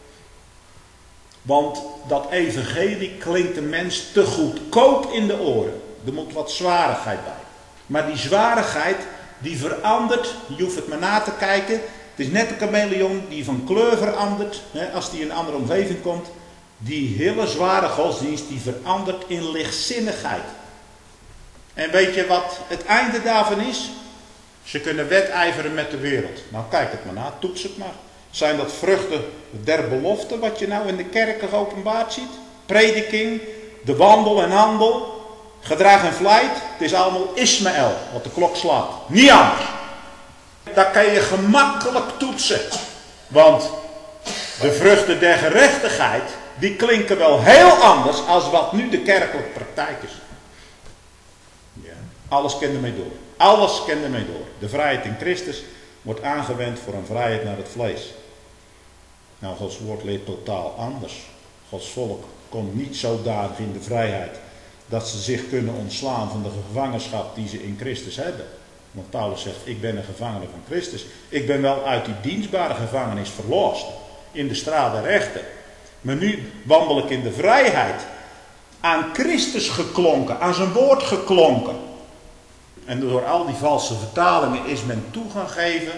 Want dat evangelie klinkt de mens te goedkoop in de oren. Er moet wat zwarigheid bij. Maar die zwarigheid die verandert. Je hoeft het maar na te kijken. Het is net een chameleon die van kleur verandert. Hè, als die in een andere omgeving komt. Die hele zware godsdienst die verandert in lichtzinnigheid. En weet je wat het einde daarvan is? Ze kunnen wedijveren met de wereld. Nou kijk het maar na, toets het maar. Zijn dat vruchten der belofte wat je nou in de kerken geopenbaard ziet? Prediking, de wandel en handel, gedrag en vlijt. Het is allemaal Ismaël wat de klok slaat. Niet anders. Dat kan je gemakkelijk toetsen. Want de vruchten der gerechtigheid, die klinken wel heel anders als wat nu de kerkelijke praktijk is. Ja, alles kent ermee door. Alles kent ermee door. De vrijheid in Christus wordt aangewend voor een vrijheid naar het vlees. Nou, Gods woord leert totaal anders. Gods volk komt niet zodanig in de vrijheid dat ze zich kunnen ontslaan van de gevangenschap die ze in Christus hebben. Want Paulus zegt, ik ben een gevangene van Christus. Ik ben wel uit die dienstbare gevangenis verlost. In de straat der rechten. Maar nu wandel ik in de vrijheid. Aan Christus geklonken. Aan zijn woord geklonken. En door al die valse vertalingen is men toegang gegeven.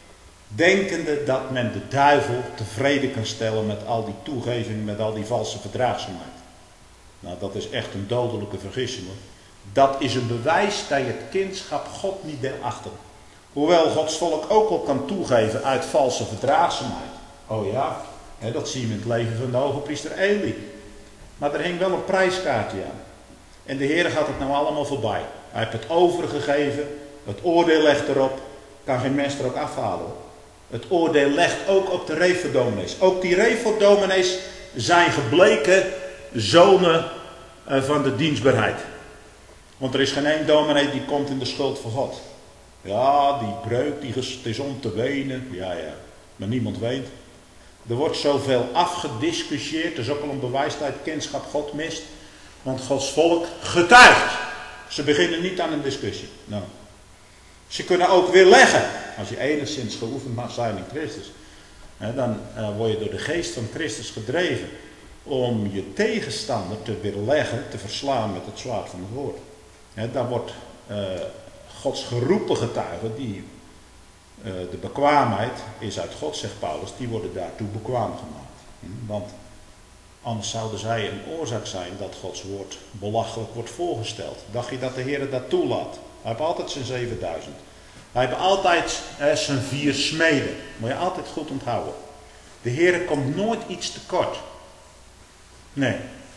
Denkende dat men de duivel tevreden kan stellen met al die toegevingen. Met al die valse verdraagzaamheid. Nou, dat is echt een dodelijke vergissing hoor. Dat is een bewijs dat je het kindschap God niet wil achten. Hoewel Gods volk ook al kan toegeven uit valse verdraagzaamheid. Oh ja, hè, dat zien we in het leven van de hoge priester Eli. Maar er hing wel een prijskaartje aan. En de Heer gaat het nou allemaal voorbij. Hij heeft het overgegeven. Het oordeel legt erop. Kan geen mens er ook afhalen. Het oordeel legt ook op de Reeffordominees. Ook die Reeffordominees zijn gebleken zonen van de dienstbaarheid. Want er is geen één dominee die komt in de schuld van God. Ja, die breuk, die het is om te wenen. Ja, ja. Maar niemand weent. Er wordt zoveel afgediscussieerd. Dat is ook al een bewijs dat het kindschap God mist. Want Gods volk getuigt. Ze beginnen niet aan een discussie. Nou. Ze kunnen ook weer leggen. Als je enigszins geoefend mag zijn in Christus. Hè, dan uh, word je door de geest van Christus gedreven. Om je tegenstander te weerleggen, te verslaan met het zwaard van het woord. He, daar wordt uh, Gods geroepen getuigen, die, uh, de bekwaamheid is uit God, zegt Paulus, die worden daartoe bekwaam gemaakt. Hm? Want anders zouden zij een oorzaak zijn dat Gods woord belachelijk wordt voorgesteld. Dacht je dat de Heer dat toelaat? Hij heeft altijd zijn zevenduizend. Wij hebben altijd eh, zijn vier smeden. Moet je altijd goed onthouden. De Heer komt nooit iets tekort. Nee.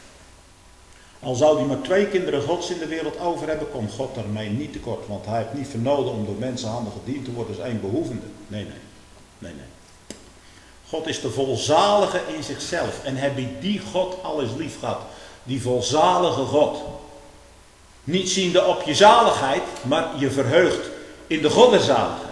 Al zou hij maar twee kinderen Gods in de wereld over hebben, komt God daarmee niet tekort. Want hij heeft niet vernoden om door mensenhanden gediend te worden als één behoevende. Nee, nee. Nee, nee. God is de volzalige in zichzelf. En heb je die God alles lief gehad. Die volzalige God. Niet ziende op je zaligheid, maar je verheugt in de goddenzaligheid.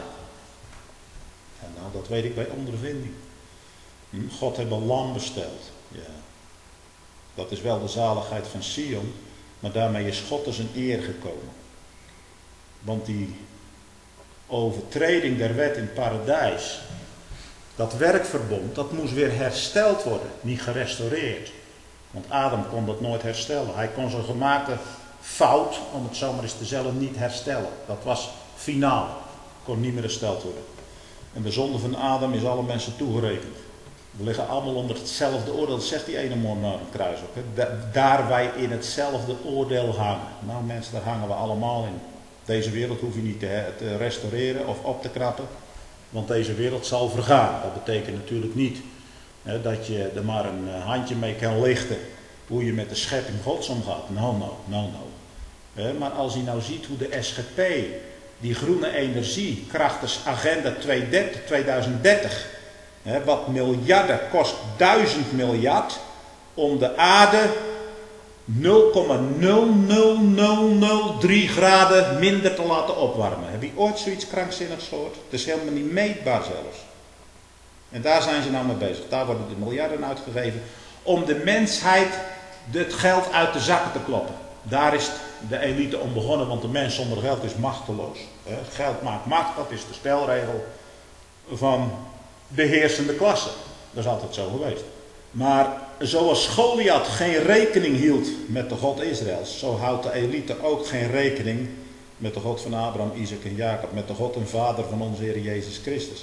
En nou, dat weet ik bij ondervinding. Hm? God heeft een lam besteld. Ja. Dat is wel de zaligheid van Sion, maar daarmee is God als een eer gekomen. Want die overtreding der wet in het paradijs, dat werkverbond, dat moest weer hersteld worden, niet gerestaureerd. Want Adam kon dat nooit herstellen. Hij kon zijn gemaakte fout, om het zo maar eens te zeggen, niet herstellen. Dat was finaal. Kon niet meer hersteld worden. En de zonde van Adam is alle mensen toegerekend. We liggen allemaal onder hetzelfde oordeel. Dat zegt die ene man naar een kruis ook. Hè? Daar wij in hetzelfde oordeel hangen. Nou mensen, daar hangen we allemaal in. Deze wereld hoef je niet te, te restaureren of op te knappen. Want deze wereld zal vergaan. Dat betekent natuurlijk niet hè, dat je er maar een handje mee kan lichten. Hoe je met de schepping Gods omgaat. Nou, nou, nou, nou. Hè, maar als je nou ziet hoe de S G P, die groene energie, krachtens agenda tweeduizend dertig... He, wat miljarden kost duizend miljard om de aarde nul komma nul nul nul nul drie graden minder te laten opwarmen. Heb je ooit zoiets krankzinnigs gehoord? Het is helemaal niet meetbaar zelfs. En daar zijn ze nou mee bezig. Daar worden de miljarden uitgegeven om de mensheid het geld uit de zakken te kloppen. Daar is de elite om begonnen, want de mens zonder geld is machteloos. He, geld maakt macht, dat is de spelregel van de heersende klasse. Dat is altijd zo geweest. Maar zoals Goliath geen rekening hield met de God Israëls, zo houdt de elite ook geen rekening met de God van Abraham, Isaac en Jacob, met de God en Vader van onze Heer Jezus Christus.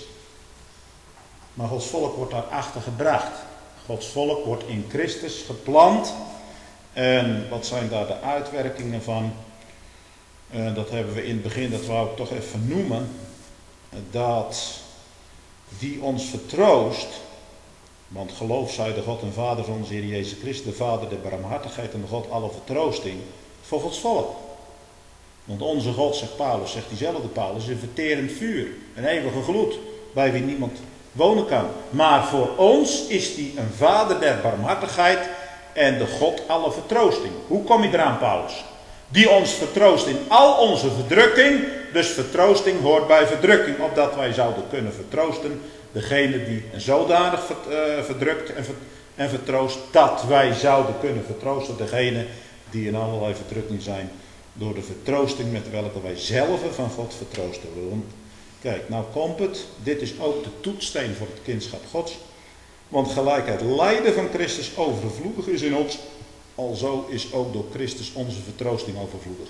Maar Gods volk wordt daarachter gebracht. Gods volk wordt in Christus geplant. En wat zijn daar de uitwerkingen van? Uh, dat hebben we in het begin, dat wou ik toch even noemen, dat die ons vertroost, want geloof zij de God en Vader van onze Heer Jezus Christus, de Vader der barmhartigheid en de God alle vertroosting voor Gods volk. Want onze God, zegt Paulus, zegt diezelfde Paulus, is een verterend vuur, een eeuwige gloed, bij wie niemand wonen kan. Maar voor ons is die een Vader der barmhartigheid en de God alle vertroosting. Hoe kom je eraan, Paulus? Die ons vertroost in al onze verdrukking. Dus vertroosting hoort bij verdrukking. Opdat wij zouden kunnen vertroosten. Degene die zodanig verdrukt en, en vertroost. Dat wij zouden kunnen vertroosten. Degene die in allerlei verdrukking zijn. Door de vertroosting met welke wij zelf van God vertroosten worden. Kijk, nou komt het. Dit is ook de toetssteen voor het kindschap Gods. Want gelijk het lijden van Christus overvloedig is in ons. Alzo is ook door Christus onze vertroosting overvloedig.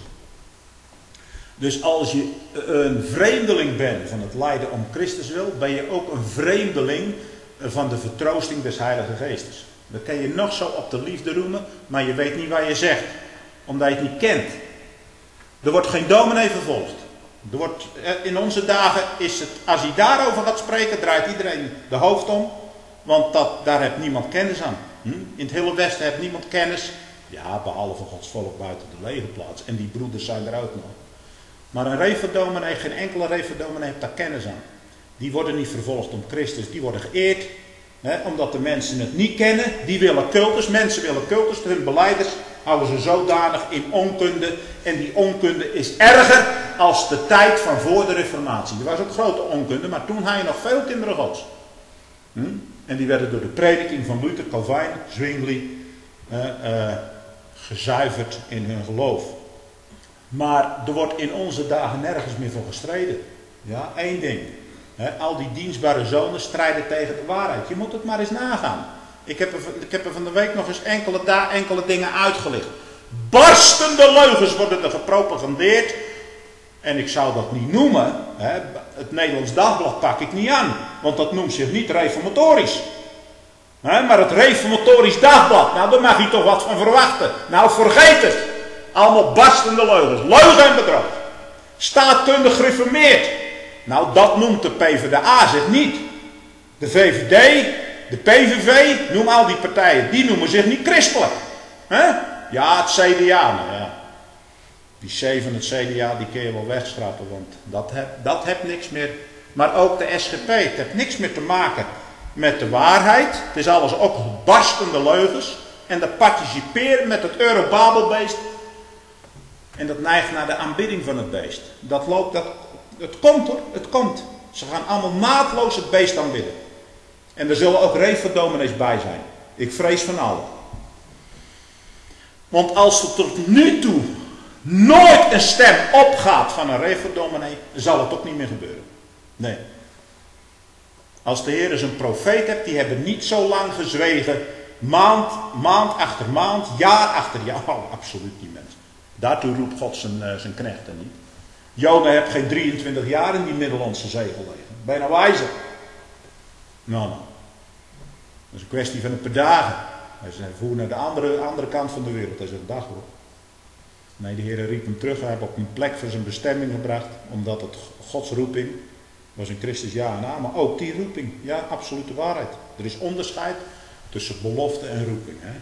Dus als je een vreemdeling bent van het lijden om Christus wil, ben je ook een vreemdeling van de vertroosting des Heilige Geestes. Dan kan je nog zo op de liefde roemen, maar je weet niet waar je zegt. Omdat je het niet kent. Er wordt geen dominee vervolgd. Er wordt, in onze dagen is het, als hij daarover gaat spreken, draait iedereen de hoofd om. Want dat, daar heeft niemand kennis aan. Hm? In het hele Westen heeft niemand kennis. Ja, behalve Gods volk buiten de legerplaats. En die broeders zijn er ook nog. Maar een reverdominee, geen enkele reverdominee heeft daar kennis aan. Die worden niet vervolgd om Christus, die worden geëerd. Hè, omdat de mensen het niet kennen. Die willen cultus, mensen willen cultus. Hun belijders houden ze zodanig in onkunde. En die onkunde is erger als de tijd van voor de reformatie. Er was ook grote onkunde, maar toen had je nog veel kinderen Gods. Hm? En die werden door de prediking van Luther, Calvijn, Zwingli uh, uh, gezuiverd in hun geloof. Maar er wordt in onze dagen nergens meer voor gestreden. Ja, één ding. He, al die dienstbare zonen strijden tegen de waarheid. Je moet het maar eens nagaan. Ik heb er, ik heb er van de week nog eens enkele, da, enkele dingen uitgelicht. Barstende leugens worden er gepropagandeerd. En ik zou dat niet noemen. Hè. Het Nederlands Dagblad pak ik niet aan. Want dat noemt zich niet reformatorisch. Hè, maar het Reformatorisch Dagblad. Nou, daar mag je toch wat van verwachten. Nou, vergeet het. Allemaal barstende leugens. Leugen en bedrog. Staatkundig gereformeerd. Nou, dat noemt de PvdA zich niet. De V V D, de P V V, noem al die partijen, die noemen zich niet christelijk. He? Ja, het C D A, nou ja. Die C van het C D A, die kun je wel wegschrappen, want dat heb, dat heeft niks meer. Maar ook de S G P, het heeft niks meer te maken met de waarheid. Het is alles ook barstende leugens. En dat participeren met het Eurobabelbeest. En dat neigt naar de aanbidding van het beest. Dat loopt, dat, het komt hoor, het komt. Ze gaan allemaal naadloos het beest aanbidden. En er zullen ook reefverdominees bij zijn. Ik vrees van allen. Want als er tot nu toe nooit een stem opgaat van een reefverdominee, zal het ook niet meer gebeuren. Nee. Als de Heer eens een profeet hebt, die hebben niet zo lang gezwegen. Maand, maand achter maand, jaar achter jaar. Oh, absoluut niet, mensen. Daartoe roept God zijn, uh, zijn knechten niet. Jona heeft geen drieëntwintig jaar in die Middellandse Zee gelegen. Bijna wijzer. Nou, nou. Dat is een kwestie van een paar dagen. Hij voer naar de andere, andere kant van de wereld. Hij zegt, dag hoor. Nee, de Heer riep hem terug. Hij heeft op een plek voor zijn bestemming gebracht. Omdat het Gods roeping was in Christus ja en amen. Maar ook die roeping. Ja, absolute waarheid. Er is onderscheid tussen belofte en roeping. Hè?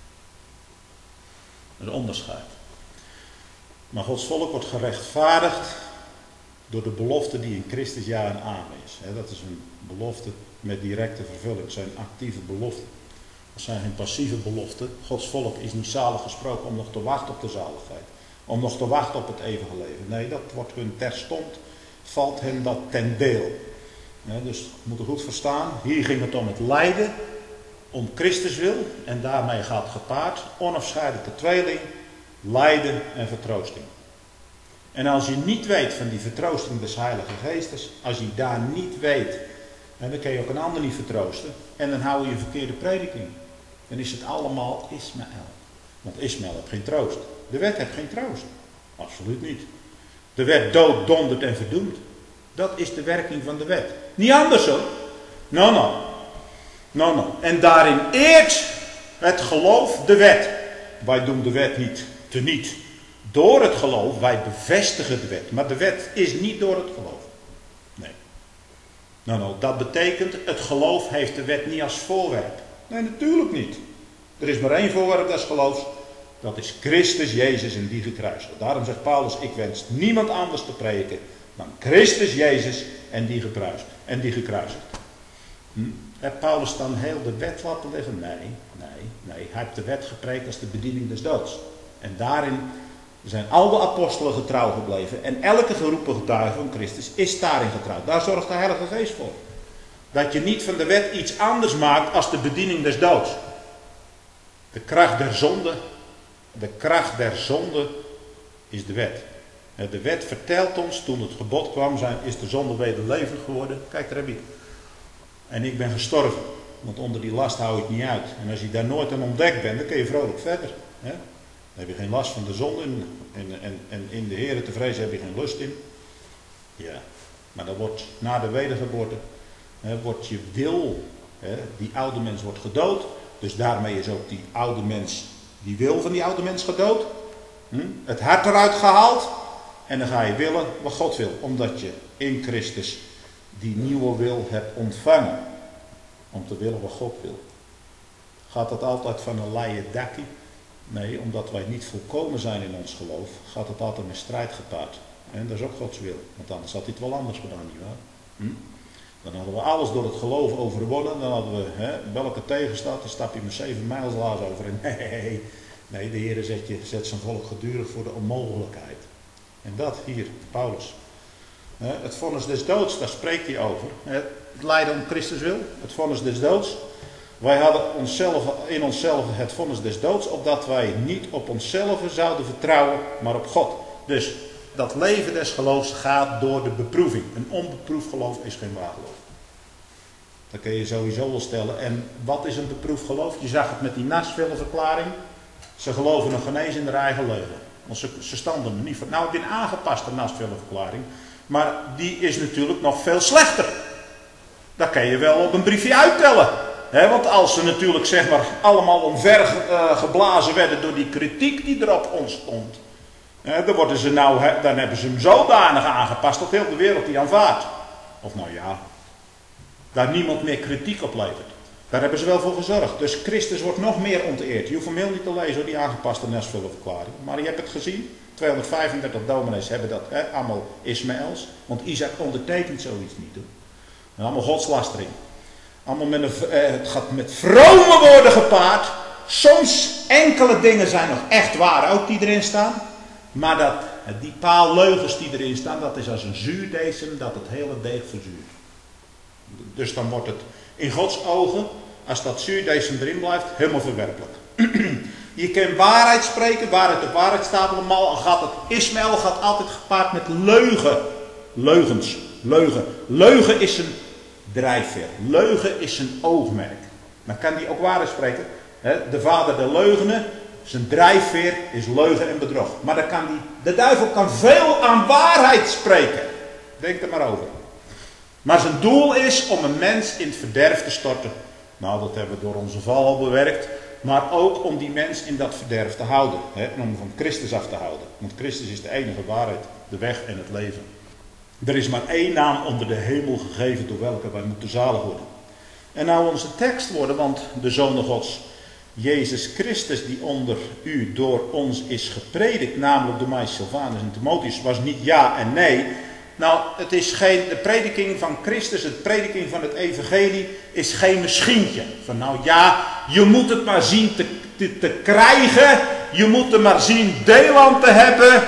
Er is onderscheid. Maar Gods volk wordt gerechtvaardigd door de belofte die in Christus ja en amen is. Hè? Dat is een belofte met directe vervulling. Het zijn actieve beloften. Dat zijn geen passieve beloften. Gods volk is niet zalig gesproken om nog te wachten op de zaligheid. Om nog te wachten op het eeuwige leven. Nee, dat wordt hun terstond, valt hen dat ten deel. Ja, dus we moeten goed verstaan. Hier ging het om het lijden. Om Christus wil. En daarmee gaat gepaard. Onafscheidelijke tweeling. Lijden en vertroosting. En als je niet weet van die vertroosting des Heilige Geestes. Als je daar niet weet. En dan kun je ook een ander niet vertroosten. En dan hou je een verkeerde prediking. Dan is het allemaal Ismaël. Want Ismaël heeft geen troost. De wet heeft geen troost. Absoluut niet. De wet dood, dondert en verdoemt. Dat is de werking van de wet. Niet anders hoor. No, no. No, no. En daarin eert het geloof de wet. Wij doen de wet niet teniet. Door het geloof, wij bevestigen de wet. Maar de wet is niet door het geloof. Nee. Nou, nou, dat betekent, het geloof heeft de wet niet als voorwerp. Nee, natuurlijk niet. Er is maar één voorwerp des geloofs. Dat is Christus Jezus en die gekruisigd. Daarom zegt Paulus, ik wens niemand anders te prediken dan Christus Jezus en die gekruisigd. En die gekruisigd. Hm? Heeft Paulus dan heel de wet laten liggen? Nee, nee, nee. Hij heeft de wet gepreekt als de bediening des doods. En daarin zijn al de apostelen getrouw gebleven. En elke geroepen getuige van Christus is daarin getrouw. Daar zorgt de Heilige Geest voor. Dat je niet van de wet iets anders maakt als de bediening des doods. De kracht der zonde. De kracht der zonde is de wet. De wet vertelt ons, toen het gebod kwam, zijn, is de zonde wederlevend geworden. Kijk, daar heb je. En ik ben gestorven. Want onder die last hou ik niet uit. En als je daar nooit aan ontdekt bent, dan kun je vrolijk verder. Hè? Dan heb je geen last van de zonde. En, en, en in de Heere te vrezen heb je geen lust in. Ja. Maar dan wordt na de wedergeboorte, hè, wordt je wil, hè, die oude mens wordt gedood. Dus daarmee is ook die oude mens, die wil van die oude mens gedood. Hm? Het hart eruit gehaald. En dan ga je willen wat God wil. Omdat je in Christus die nieuwe wil hebt ontvangen. Om te willen wat God wil. Gaat dat altijd van een leien dakkie? Nee, omdat wij niet volkomen zijn in ons geloof, gaat het altijd met strijd gepaard. En dat is ook Gods wil. Want anders had hij het wel anders gedaan, nietwaar? Hm? Dan hadden we alles door het geloof overwonnen. Dan hadden we, hè, welke tegenstaat, dan stap je met zeven mijlslaars over. En nee, nee, de Heer zet, je, zet zijn volk gedurig voor de onmogelijkheid. En dat hier, Paulus. Het vonnis des doods, daar spreekt hij over. Het lijden om Christus wil, het vonnis des doods. Wij hadden onszelf, in onszelf het vonnis des doods, opdat wij niet op onszelf zouden vertrouwen, maar op God. Dus dat leven des geloofs gaat door de beproeving. Een onbeproefd geloof is geen waar geloof. Dat kun je sowieso wel stellen. En wat is een beproefd geloof? Je zag het met die Nashville-verklaring. Ze geloven nog geen eens in hun eigen leugen. Want ze, ze standen er niet voor. Nou, ik ben aangepast, de Nashville-verklaring. Maar die is natuurlijk nog veel slechter. Dat kan je wel op een briefje uittellen. He, want als ze natuurlijk zeg maar allemaal omver uh, geblazen werden door die kritiek die er op ontstond. He, dan, worden ze nou, he, dan hebben ze hem zodanig aangepast dat heel de wereld die aanvaardt. of nou ja, daar niemand meer kritiek op levert. Daar hebben ze wel voor gezorgd. Dus Christus wordt nog meer onteerd. Je hoeft hem heel niet te lezen, die aangepaste Nesvullenverklaring. Maar je hebt het gezien. tweehonderdvijfendertig dominees hebben dat, hè, allemaal Ismaëls. Want Isaac ondertekent zoiets niet. Hoor. Allemaal godslastering. Allemaal met een, eh, het gaat met vrome woorden gepaard. Soms enkele dingen zijn nog echt waar, ook die erin staan. Maar dat, die paar leugens die erin staan, dat is als een zuurdesem dat het hele deeg verzuurt. Dus dan wordt het in Gods ogen, als dat zuurdesem erin blijft, helemaal verwerpelijk. Je kan waarheid spreken, waarheid op waarheid stapelen, maar gaat het, Ismaël gaat altijd gepaard met leugen. Leugens, leugen. Leugen is een drijfveer. Leugen is een oogmerk. Dan kan hij ook waarheid spreken. De vader der leugenen, zijn drijfveer is leugen en bedrog. Maar dan kan die, de duivel kan veel aan waarheid spreken. Denk er maar over. Maar zijn doel is om een mens in het verderf te storten. Nou, dat hebben we door onze val al bewerkt. Maar ook om die mens in dat verderf te houden. Hè, en om van Christus af te houden. Want Christus is de enige waarheid, de weg en het leven. Er is maar één naam onder de hemel gegeven door welke wij moeten zalig worden. En nou onze tekst worden, want de Zoon Gods, Jezus Christus, die onder u door ons is gepredikt, namelijk door mij, Silvanus en Timotheus, was niet ja en nee. Nou, het is geen, de prediking van Christus, de prediking van het evangelie, is geen misschientje. Van nou ja, je moet het maar zien te, te, te krijgen, je moet er maar zien deel aan te hebben.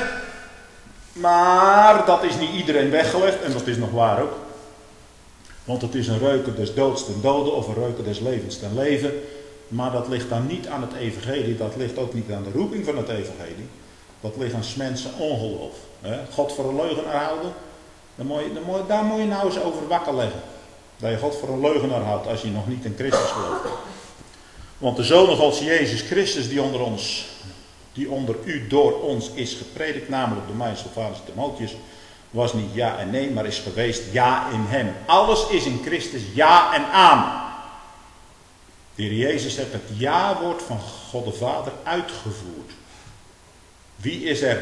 Maar dat is niet iedereen weggelegd, en dat is nog waar ook. Want het is een reuken des doods ten dode, of een reuken des levens ten leven. Maar dat ligt dan niet aan het evangelie, dat ligt ook niet aan de roeping van het evangelie. Dat ligt aan 's mensen ongeloof. God voor een leugenaar houden, dan moet je, dan moet je, daar moet je nou eens over wakker leggen. Dat je God voor een leugenaar houdt als je nog niet in Christus gelooft. Want de Zoon Gods, Jezus Christus, die onder ons, die onder u door ons is gepredikt, namelijk door mij, Silvanus en Timotheus, was niet ja en nee, maar is geweest ja in hem. Alles is in Christus ja en amen. De Heer Jezus heeft het ja-woord van God de Vader uitgevoerd. Wie is er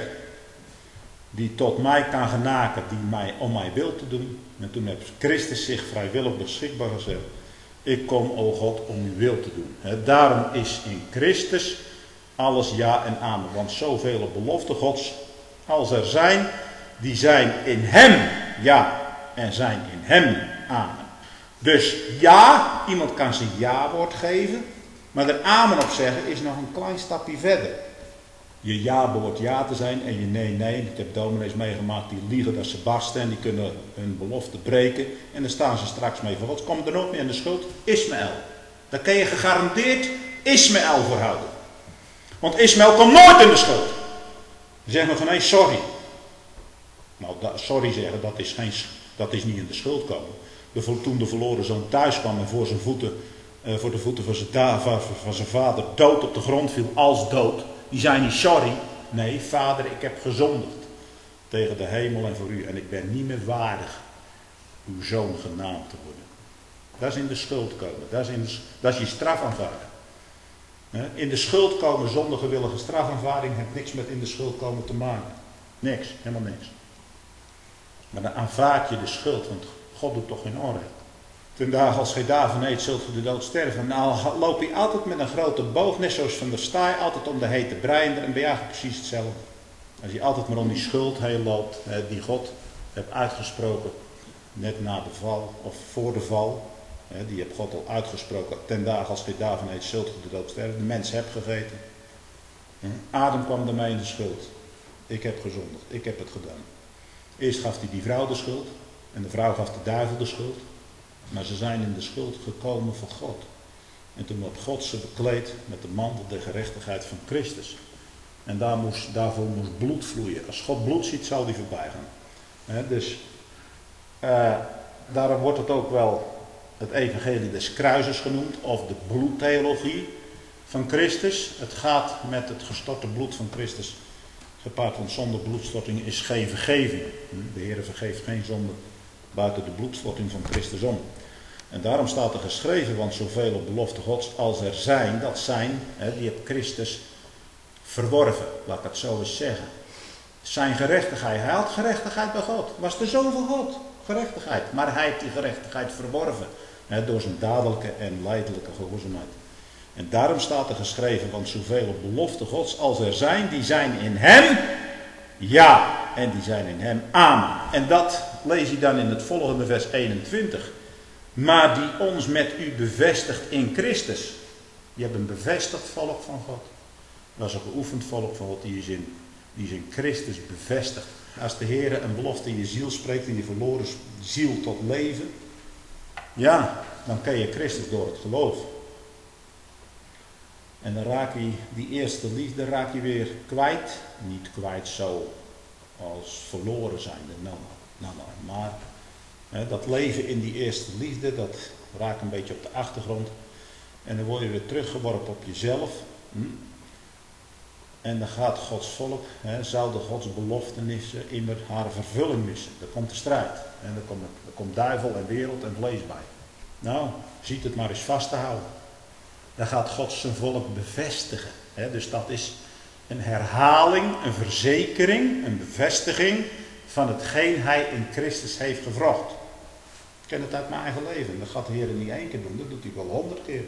die tot mij kan genaken, die mij om mij wil te doen? En toen heeft Christus zich vrijwillig beschikbaar gezet. Ik kom, o God, om uw wil te doen. He, daarom is in Christus alles ja en amen. Want zoveel beloften Gods als er zijn, die zijn in hem ja en zijn in hem amen. Dus ja, iemand kan zijn ja-woord geven, maar er amen op zeggen is nog een klein stapje verder. Je ja behoort ja te zijn en je nee nee. Ik heb dominees meegemaakt die liegen dat ze barsten en die kunnen hun belofte breken. En dan staan ze straks mee van wat komt er nog meer in de schuld? Ismaël. Daar kun je gegarandeerd Ismaël voor houden. Want Ismaël komt nooit in de schuld. Ze zeggen nog ineens sorry. Nou, sorry zeggen, dat is, geen, dat is niet in de schuld komen. De, toen de verloren zoon thuis kwam en voor zijn voeten, uh, voor de voeten van zijn, van, van zijn vader dood op de grond viel als dood. Die zei niet sorry. Nee, vader, ik heb gezondigd tegen de hemel en voor u. En ik ben niet meer waardig uw zoon genaamd te worden. Dat is in de schuld komen. Dat is, in de, dat is je strafaanvaarding. In de schuld komen zonder gewillige strafaanvaarding heeft niks met in de schuld komen te maken. Niks, helemaal niks. Maar dan aanvaard je de schuld, want God doet toch geen onrecht. Ten dagen als gij daarvan eet, zult ge de dood sterven. En dan loop je altijd met een grote boog, net zoals van der Staaij, altijd om de hete brei. En dan ben je eigenlijk precies hetzelfde. Als je altijd maar om die schuld heen loopt, die God heeft uitgesproken, net na de val, of voor de val. Die heeft God al uitgesproken, ten dagen als gij daarvan eet, zult ge de dood sterven. De mens hebt gegeten. Adam kwam ermee in de schuld. Ik heb gezondigd, ik heb het gedaan. Eerst gaf hij die vrouw de schuld, en de vrouw gaf de duivel de schuld. Maar ze zijn in de schuld gekomen voor God. En toen had God ze bekleed met de mantel der gerechtigheid van Christus. En daar moest, daarvoor moest bloed vloeien. Als God bloed ziet, zal die voorbij gaan. He, dus uh, daarom wordt het ook wel het evangelie des kruises genoemd. Of de bloedtheologie van Christus. Het gaat met het gestorte bloed van Christus gepaard. Want zonder bloedstorting is geen vergeving. De Heer vergeeft geen zonde buiten de bloedstorting van Christus om. En daarom staat er geschreven, want zoveel op belofte Gods als er zijn, dat zijn, hè, die heeft Christus verworven, laat ik het zo eens zeggen. Zijn gerechtigheid, hij had gerechtigheid bij God, was de Zoon van God. gerechtigheid. Maar hij heeft die gerechtigheid verworven. Hè, door zijn dadelijke en lijdelijke gehoorzaamheid. En daarom staat er geschreven, want zoveel op belofte Gods als er zijn, die zijn in hem, ja, en die zijn in hem, amen. En dat lees je dan in het volgende vers eenentwintig. Maar die ons met u bevestigt in Christus. Je hebt een bevestigd volk van God. Dat is een geoefend volk van God, die is in, die is in Christus bevestigd. Als de Heer een belofte in je ziel spreekt, in je verloren ziel tot leven, ja, dan ken je Christus door het geloof. En dan raak je die eerste liefde raak je weer kwijt. Niet kwijt zo als verloren zijnde. Nou, nou, nou. Maar hè, dat leven in die eerste liefde, dat raakt een beetje op de achtergrond. En dan word je weer teruggeworpen op jezelf. Hm? En dan gaat Gods volk, hè, zouden Gods beloftenissen immer haar vervulling missen. Dan komt de strijd. En dan komt, dan komt duivel en wereld en vlees bij. Nou, ziet het maar eens vast te houden. Dan gaat God zijn volk bevestigen. He, dus dat is een herhaling, een verzekering, een bevestiging van hetgeen hij in Christus heeft gevraagd. Ik ken het uit mijn eigen leven. Dat gaat de Heer niet één keer doen, dat doet hij wel honderd keer.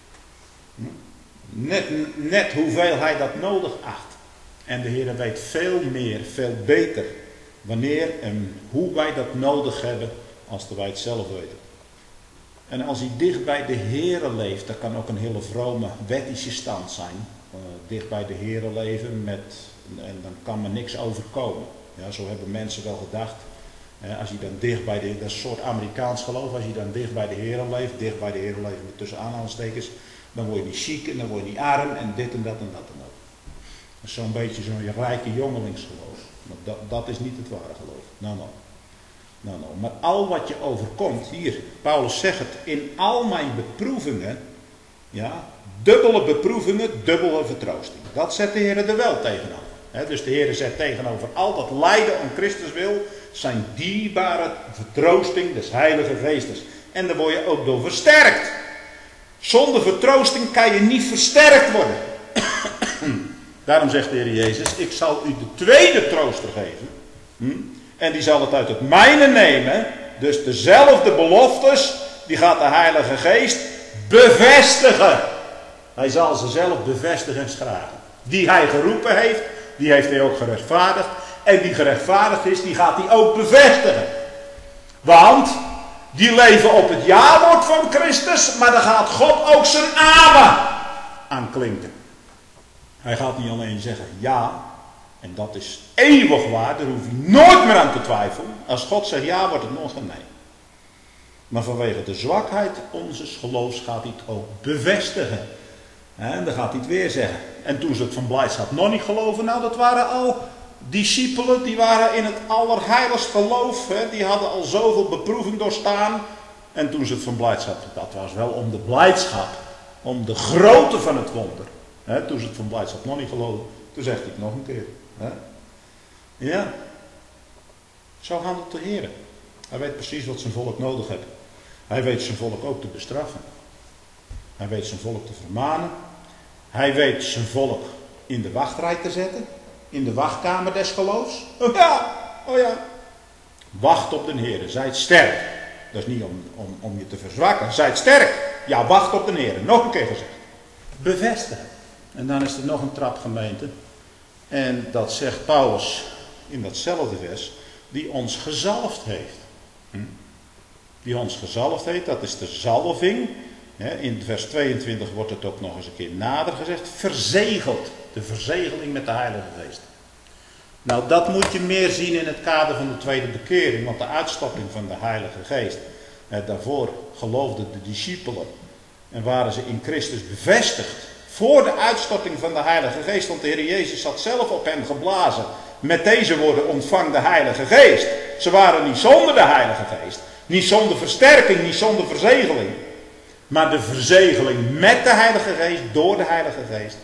Net, net hoeveel hij dat nodig acht. En de Heer weet veel meer, veel beter wanneer en hoe wij dat nodig hebben als wij het zelf weten. En als hij dicht bij de Heere leeft, dat kan ook een hele vrome wettische stand zijn. Uh, dicht bij de Heere leven met, en dan kan me niks overkomen. Ja, zo hebben mensen wel gedacht. Uh, als je dan dicht bij de, dat is een soort Amerikaans geloof, als je dan dicht bij de Heere leeft, dicht bij de Heere leeft met tussen aanhalingstekens, dan word je niet ziek en dan word je niet arm en dit en dat en dat en dat. Dat is zo'n beetje zo'n rijke jongelingsgeloof. Maar dat, dat is niet het ware geloof. Nou, nou. Nou, nou, maar al wat je overkomt, hier, Paulus zegt het, in al mijn beproevingen, ja, dubbele beproevingen, dubbele vertroosting. Dat zet de Heer er wel tegenover. He, dus de Heer zet tegenover al dat lijden om Christus wil, zijn dierbare vertroosting des Heilige Geestes. En daar word je ook door versterkt. Zonder vertroosting kan je niet versterkt worden. Daarom zegt de Heer Jezus, ik zal u de tweede trooster geven. Hm? En die zal het uit het mijne nemen. Dus dezelfde beloftes. Die gaat de Heilige Geest bevestigen. Hij zal ze zelf bevestigen en schragen. Die hij geroepen heeft. Die heeft hij ook gerechtvaardigd. En die gerechtvaardigd is. Die gaat hij ook bevestigen. Want. Die leven op het ja-woord van Christus. Maar dan gaat God ook zijn amen aan klinken. Hij gaat niet alleen zeggen ja. En dat is eeuwig waar, daar hoef je nooit meer aan te twijfelen. Als God zegt ja, wordt het nooit een nee. Maar vanwege de zwakheid onzes geloofs gaat hij het ook bevestigen. En dan gaat hij het weer zeggen. En toen ze het van blijdschap nog niet geloven, nou dat waren al discipelen, die waren in het allerheiligst geloof. Hè, die hadden al zoveel beproeving doorstaan. En toen ze het van blijdschap, dat was wel om de blijdschap, om de grootte van het wonder. Hè, toen ze het van blijdschap nog niet geloven, toen zegt hij het nog een keer. He? Ja, zo handelt de Heer. Hij weet precies wat zijn volk nodig heeft. Hij weet zijn volk ook te bestraffen. Hij weet zijn volk te vermanen. Hij weet zijn volk in de wachtrij te zetten. In de wachtkamer des geloofs. Oh ja, oh ja. Wacht op de Heer, zijt sterk. Dat is niet om, om, om je te verzwakken. Zijt sterk. Ja, wacht op de Heer. Nog een keer gezegd. Bevestigen. En dan is er nog een trap, gemeente. En dat zegt Paulus in datzelfde vers, die ons gezalfd heeft. Hm? Die ons gezalfd heeft, dat is de zalving. In vers tweeëntwintig wordt het ook nog eens een keer nader gezegd. Verzegeld. De verzegeling met de Heilige Geest. Nou, dat moet je meer zien in het kader van de tweede bekering. Want de uitstorting van de Heilige Geest. Daarvoor geloofden de discipelen. En waren ze in Christus bevestigd. Voor de uitstorting van de Heilige Geest, want de Heer Jezus had zelf op hen geblazen. Met deze woorden: ontvang de Heilige Geest. Ze waren niet zonder de Heilige Geest. Niet zonder versterking, niet zonder verzegeling. Maar de verzegeling met de Heilige Geest, door de Heilige Geest.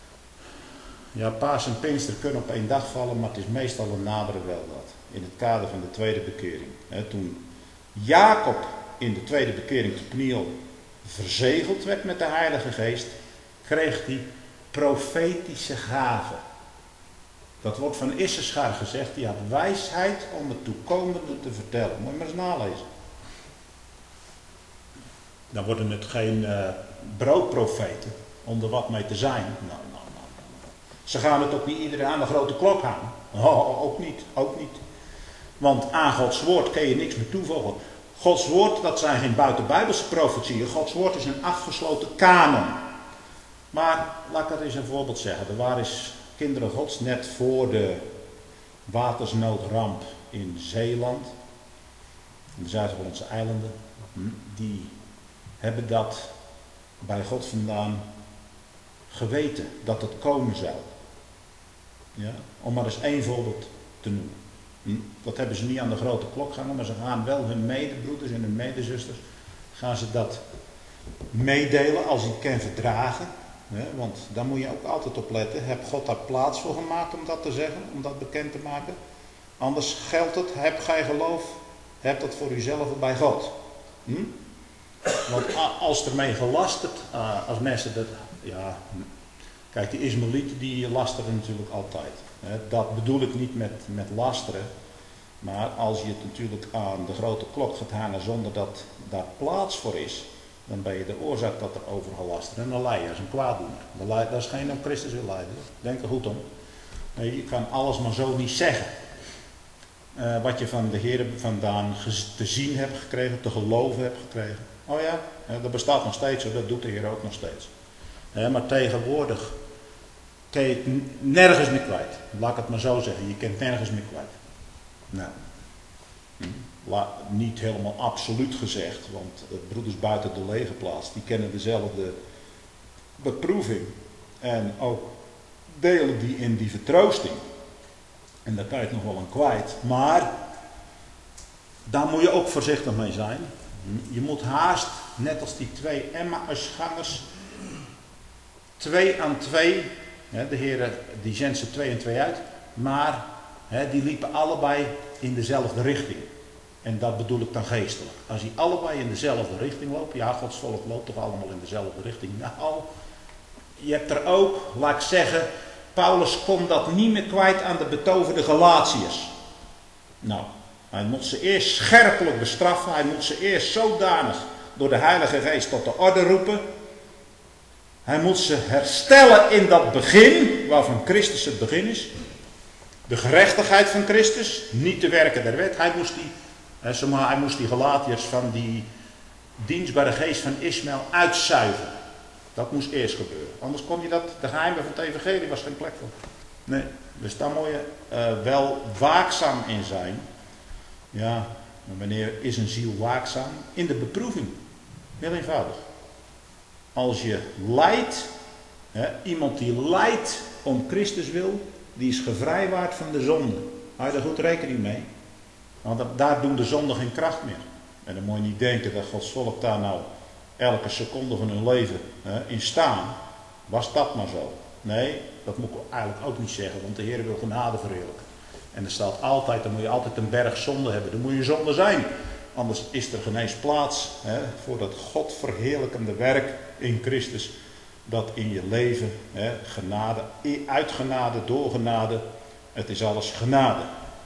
Ja, Paas en Pinkster kunnen op één dag vallen, maar het is meestal een nadere wel dat. In het kader van de tweede bekering. Toen Jacob in de tweede bekering te Pniel verzegeld werd met de Heilige Geest, kreeg hij profetische gaven. Dat wordt van Issachar gezegd, die had wijsheid om het toekomende te vertellen. Moet je maar eens nalezen. Dan worden het geen uh, broodprofeten om er wat mee te zijn. Nou, nou, nou, nou. Ze gaan het ook niet iedereen aan de grote klok hangen. Oh, ook niet, ook niet. Want aan Gods woord kun je niks meer toevoegen. Gods woord, dat zijn geen buitenbijbelse profetieën. Gods woord is een afgesloten kanon. Maar, laat ik er eens een voorbeeld zeggen. Er waren eens kinderen Gods net voor de watersnoodramp in Zeeland. In de Zuid-Hollandse eilanden. Die hebben dat bij God vandaan geweten. Dat het komen zou. Ja? Om maar eens één voorbeeld te noemen. Dat hebben ze niet aan de grote klok gehangen, maar ze gaan wel hun medebroeders en hun medezusters, gaan ze dat meedelen als hij het kan verdragen. Ja, want daar moet je ook altijd op letten. Heb God daar plaats voor gemaakt om dat te zeggen, om dat bekend te maken? Anders geldt het, heb gij geloof, heb dat voor uzelf bij God. Hm? Want als ermee gelasterd, als mensen dat, ja, kijk, die Ismaëlieten die lasteren natuurlijk altijd. Dat bedoel ik niet met, met lasteren. Maar als je het natuurlijk aan de grote klok gaat hangen zonder dat daar plaats voor is, dan ben je de oorzaak dat er over gelasterd. En dan leid je als een kwaaddoener. Dat is geen om Christus wil leiden. Denk er goed om. Nee, je kan alles maar zo niet zeggen. Uh, wat je van de Heer vandaan te zien hebt gekregen, te geloven hebt gekregen. Oh ja, dat bestaat nog steeds, dat doet de Heer ook nog steeds. Uh, maar tegenwoordig kun je het nergens meer kwijt. Laat ik het maar zo zeggen. Je kunt nergens meer kwijt. Nou, la, niet helemaal absoluut gezegd. Want het broeders buiten de legerplaats, die kennen dezelfde beproeving. En ook delen die in die vertroosting. En daar kan je het nog wel aan kwijt. Maar daar moet je ook voorzichtig mee zijn. Je moet haast, net als die twee Emmausgangers, twee aan twee. De Heer die zendt ze twee en twee uit, maar he, die liepen allebei in dezelfde richting. En dat bedoel ik dan geestelijk. Als die allebei in dezelfde richting lopen, ja, Gods volk loopt toch allemaal in dezelfde richting. Nou, je hebt er ook, laat ik zeggen, Paulus kon dat niet meer kwijt aan de betoverde Galatiërs. Nou, hij moet ze eerst scherpelijk bestraffen, hij moet ze eerst zodanig door de Heilige Geest tot de orde roepen. Hij moet ze herstellen in dat begin, waarvan Christus het begin is. De gerechtigheid van Christus, niet de werken der wet. Hij moest die, hij moest die Galatiërs van die dienstbare geest van Ismaël uitzuigen. Dat moest eerst gebeuren. Anders kon je dat, de geheimen van het evangelie was geen plek voor. Nee, dus daar moet je uh, wel waakzaam in zijn. Ja, maar wanneer is een ziel waakzaam? In de beproeving. Heel eenvoudig. Als je lijdt, hè, iemand die lijdt om Christus wil, die is gevrijwaard van de zonde. Hou je daar goed rekening mee? Want daar doen de zonden geen kracht meer. En dan moet je niet denken dat Gods volk daar nou elke seconde van hun leven hè, in staan. Was dat maar zo? Nee, dat moet ik eigenlijk ook niet zeggen, want de Heer wil genade verheerlijken. En er staat altijd, dan moet je altijd een berg zonde hebben. Dan moet je zonde zijn. Anders is er geen eens plaats hè, voor dat God verheerlijkende werk in Christus. Dat in je leven, hè, genade, uit genade, door genade. Het is alles genade.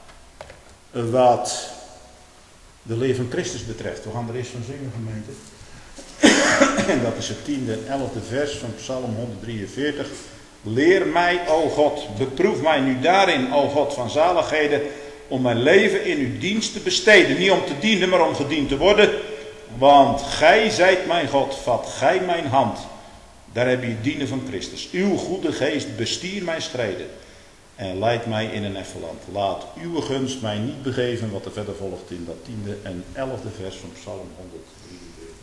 Wat de leer van Christus betreft. We gaan er eerst van zingen, gemeente. En dat is het tiende en elfde vers van Psalm honderddrieënveertig. Leer mij, o God, beproef mij nu daarin, o God van zaligheden, om mijn leven in uw dienst te besteden. Niet om te dienen, maar om gediend te worden. Want gij zijt mijn God, vat gij mijn hand. Daar heb je het dienen van Christus. Uw goede geest bestier mijn schreden. En leid mij in een effen land. Laat uw gunst mij niet begeven, wat er verder volgt in dat tiende en elfde vers van Psalm honderddrieënveertig.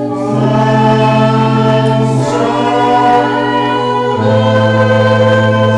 Oh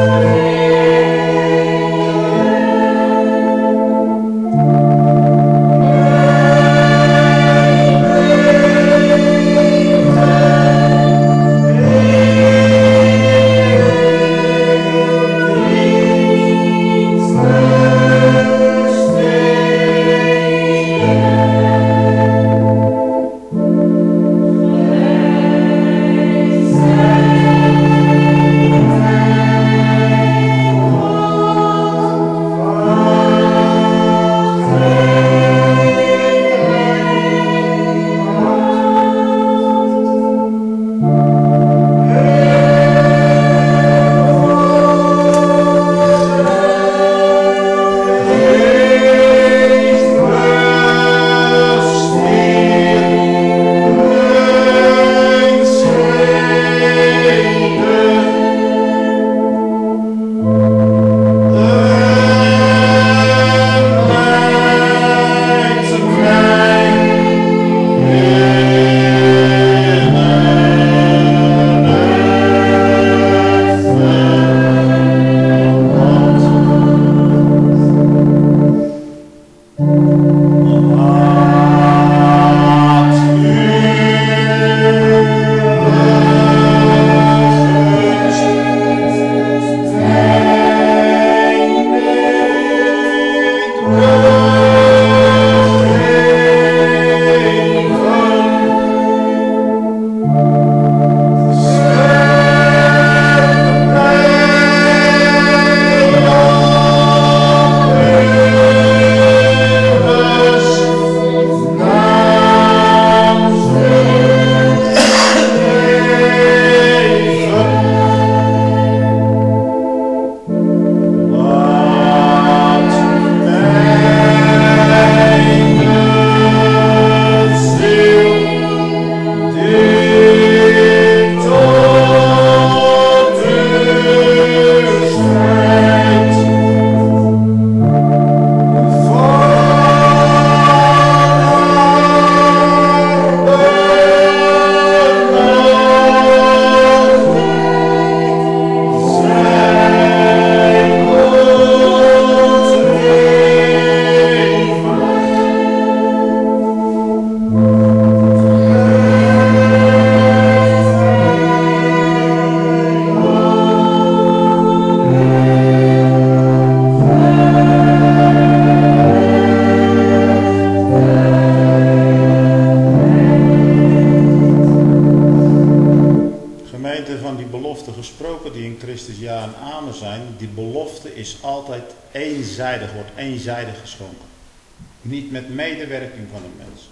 belofte is altijd eenzijdig, wordt eenzijdig geschonken. Niet met medewerking van een mens.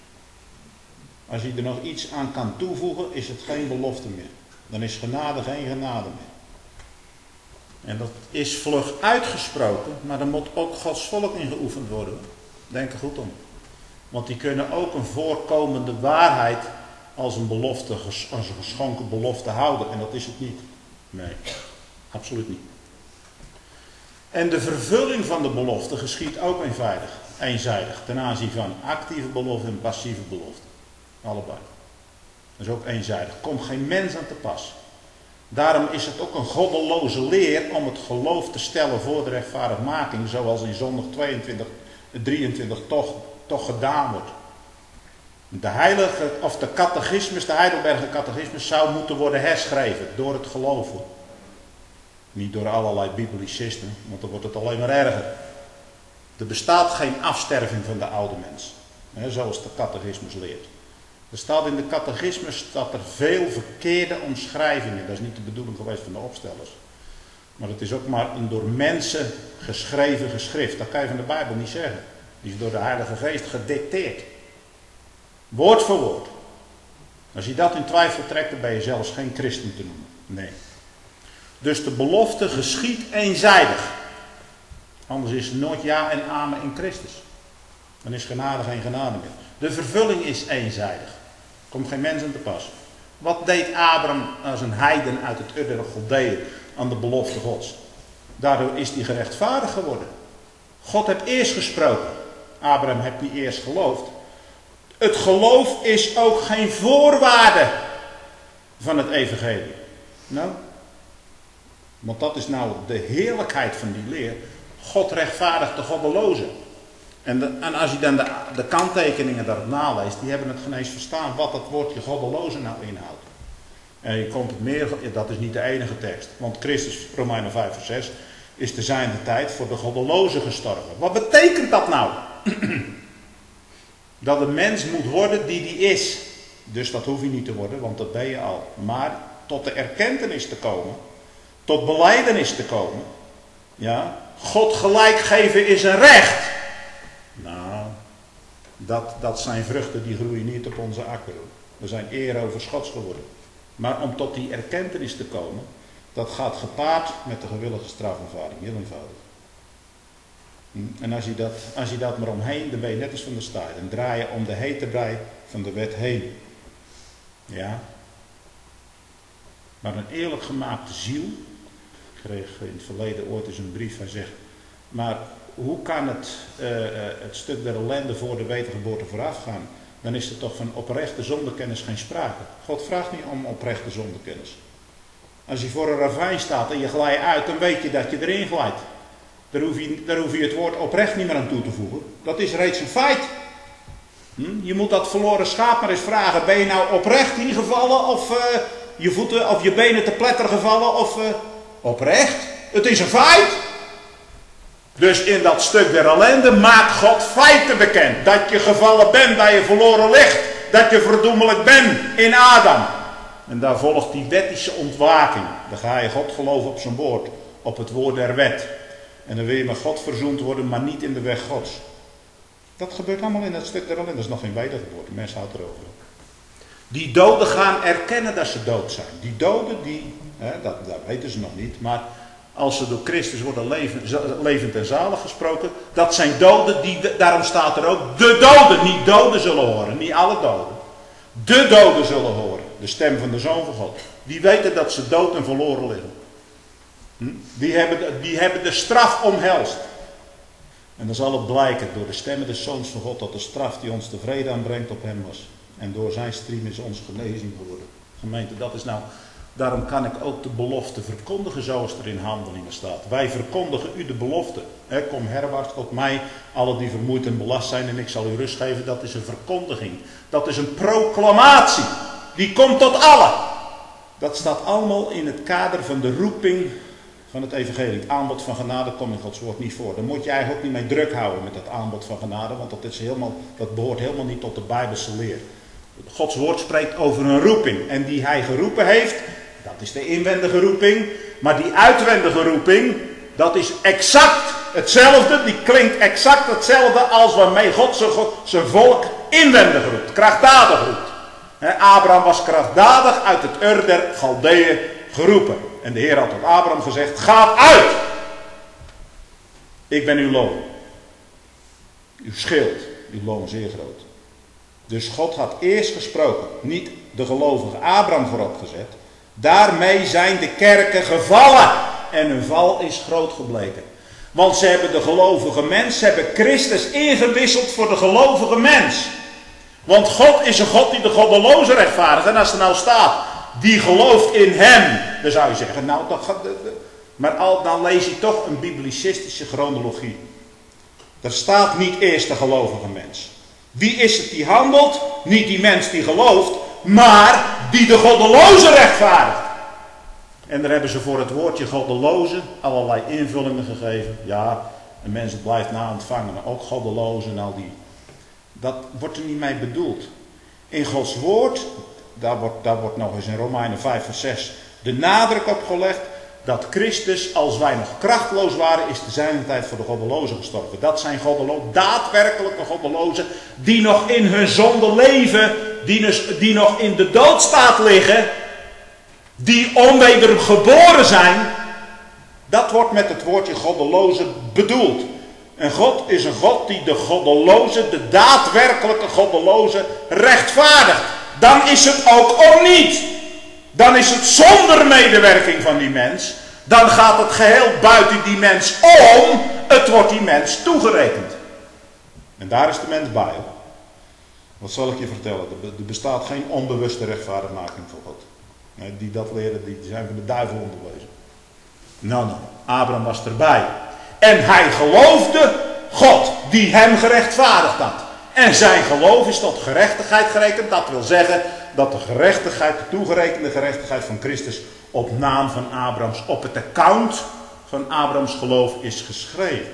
Als je er nog iets aan kan toevoegen, is het geen belofte meer. Dan is genade geen genade meer. En dat is vlug uitgesproken, maar er moet ook Gods volk in geoefend worden. Denk er goed om. Want die kunnen ook een voorkomende waarheid als een belofte, als een geschonken belofte houden. En dat is het niet. Nee, absoluut niet. En de vervulling van de belofte geschiet ook eenvoudig, eenzijdig. Ten aanzien van actieve belofte en passieve belofte. Allebei. Dat is ook eenzijdig. Komt geen mens aan te pas. Daarom is het ook een goddeloze leer om het geloof te stellen voor de rechtvaardigmaking, zoals in zondag tweeëntwintig, drieëntwintig toch, toch gedaan wordt. De heilige, of de catechismus, de Heidelberger catechismus zou moeten worden herschreven door het geloven. Niet door allerlei biblicisten, want dan wordt het alleen maar erger. Er bestaat geen afsterving van de oude mens, hè, zoals de catechismus leert. Er staat in de catechismus dat er veel verkeerde omschrijvingen, dat is niet de bedoeling geweest van de opstellers. Maar het is ook maar een door mensen geschreven geschrift. Dat kan je van de Bijbel niet zeggen. Die is door de Heilige Geest gedicteerd. Woord voor woord. Als je dat in twijfel trekt, dan ben je zelfs geen christen te noemen. Nee. Dus de belofte geschiedt eenzijdig. Anders is het nooit ja en amen in Christus. Dan is genade geen genade meer. De vervulling is eenzijdig. Komt geen mens aan te pas. Wat deed Abraham als een heiden uit het Ur der Galdeeën aan de belofte Gods? Daardoor is hij gerechtvaardigd geworden. God heeft eerst gesproken. Abraham heeft niet eerst geloofd. Het geloof is ook geen voorwaarde van het evangelie. Nou, want dat is nou de heerlijkheid van die leer. God rechtvaardigt de goddelozen. En, de, en als je dan de, de kanttekeningen daarop naleest, die hebben het geen eens verstaan wat dat woordje goddeloze nou inhoudt. En je komt het meer, dat is niet de enige tekst. Want Christus, Romeinen vijf vers zes, is te zijnde tijd voor de goddelozen gestorven. Wat betekent dat nou? Dat een mens moet worden die die is. Dus dat hoef je niet te worden, want dat ben je al. Maar tot de erkentenis te komen, tot belijdenis te komen. Ja, God gelijk geven is een recht. Nou, dat, dat zijn vruchten die groeien niet op onze akker. We zijn eer over Gods geworden. Maar om tot die erkentenis te komen, dat gaat gepaard met de gewillige strafaanvaarding. Heel eenvoudig. En als je, dat, als je dat maar omheen, dan ben je net als van de staart. Dan draai je om de hete brei van de wet heen. Ja. Maar een eerlijk gemaakte ziel. Ik kreeg in het verleden ooit eens een brief. Hij zegt, maar hoe kan het, uh, het stuk der ellende voor de wedergeboorte voorafgaan? Dan is er toch van oprechte zondekennis geen sprake. God vraagt niet om oprechte zondekennis. Als je voor een ravijn staat en je glijdt uit, dan weet je dat je erin glijdt. Daar hoef, je, daar hoef je het woord oprecht niet meer aan toe te voegen. Dat is reeds een feit. Hm? Je moet dat verloren schaap maar eens vragen. Ben je nou oprecht ingevallen of uh, je voeten of je benen te pletter gevallen of uh, oprecht? Het is een feit. Dus in dat stuk der ellende maakt God feiten bekend. Dat je gevallen bent, dat je verloren ligt. Dat je verdoemelijk bent in Adam. En daar volgt die wettische ontwaking. Dan ga je God geloven op zijn woord. Op het woord der wet. En dan wil je met God verzoend worden, maar niet in de weg Gods. Dat gebeurt allemaal in dat stuk der ellende. Dat is nog geen wedergeboorte. De mens houdt erover op. Die doden gaan erkennen dat ze dood zijn. Die doden, die, hè, dat, dat weten ze nog niet. Maar als ze door Christus worden levend, levend en zalig gesproken. Dat zijn doden, die, daarom staat er ook, de doden, niet doden zullen horen. Niet alle doden. De doden zullen horen. De stem van de Zoon van God. Die weten dat ze dood en verloren liggen. Die hebben, die hebben de straf omhelst. En dan zal het blijken door de stemmen des Zoons van God dat de straf die ons de vrede aanbrengt op hem was. En door zijn striem is ons genezing geworden. Gemeente, dat is nou... Daarom kan ik ook de belofte verkondigen zoals er in Handelingen staat. Wij verkondigen u de belofte. He, kom herwaarts tot mij, alle die vermoeid en belast zijn en ik zal u rust geven. Dat is een verkondiging. Dat is een proclamatie. Die komt tot allen. Dat staat allemaal in het kader van de roeping van het evangelie. Het aanbod van genade komt in Gods woord niet voor. Daar moet je eigenlijk ook niet mee druk houden met dat aanbod van genade. Want dat, is helemaal, dat behoort helemaal niet tot de Bijbelse leer. Gods woord spreekt over een roeping. En die hij geroepen heeft, dat is de inwendige roeping. Maar die uitwendige roeping, Dat is exact hetzelfde, die klinkt exact hetzelfde als waarmee God zijn, zijn volk inwendig roept, krachtdadig roept. He, Abraham was krachtdadig uit het Ur der Galdeeën geroepen. En de Heer had tot Abraham gezegd, ga uit! Ik ben uw loon. Uw schild, uw loon zeer groot. Dus God had eerst gesproken, niet de gelovige Abraham voorop gezet. Daarmee zijn de kerken gevallen. En hun val is groot gebleken. Want ze hebben de gelovige mens, ze hebben Christus ingewisseld voor de gelovige mens. Want God is een God die de goddeloze rechtvaardigt. En als er nou staat, die gelooft in hem. Dan zou je zeggen, nou, dat gaat... Maar al, dan lees je toch een biblicistische chronologie. Er staat niet eerst de gelovige mens. Wie is het die handelt? Niet die mens die gelooft, maar die de goddeloze rechtvaardigt. En daar hebben ze voor het woordje goddeloze allerlei invullingen gegeven. Ja, een mens blijft na ontvangen, maar ook goddeloze en al die. Dat wordt er niet mee bedoeld. In Gods woord, daar wordt, daar wordt nog eens in Romeinen vijf vers zes de nadruk op gelegd dat Christus, als wij nog krachtloos waren, is te zijner tijd voor de goddelozen gestorven. Dat zijn goddelozen, daadwerkelijke goddelozen, die nog in hun zonde leven, die, dus, die nog in de doodstaat liggen, die onwedergeboren zijn. Dat wordt met het woordje goddeloze bedoeld. En God is een God die de goddeloze, de daadwerkelijke goddeloze, rechtvaardigt. Dan is het ook om niet. Dan is het zonder medewerking van die mens. Dan gaat het geheel buiten die mens om. Het wordt die mens toegerekend. En daar is de mens bij. Hoor. Wat zal ik je vertellen? Er bestaat geen onbewuste rechtvaardigmaking voor God. Die dat leren, die zijn van de duivel onderwezen. Nou, nou, Abraham was erbij. En hij geloofde God die hem gerechtvaardigd had. En zijn geloof is tot gerechtigheid gerekend. Dat wil zeggen dat de gerechtigheid, de toegerekende gerechtigheid van Christus op naam van Abrahams, op het account van Abrahams geloof is geschreven.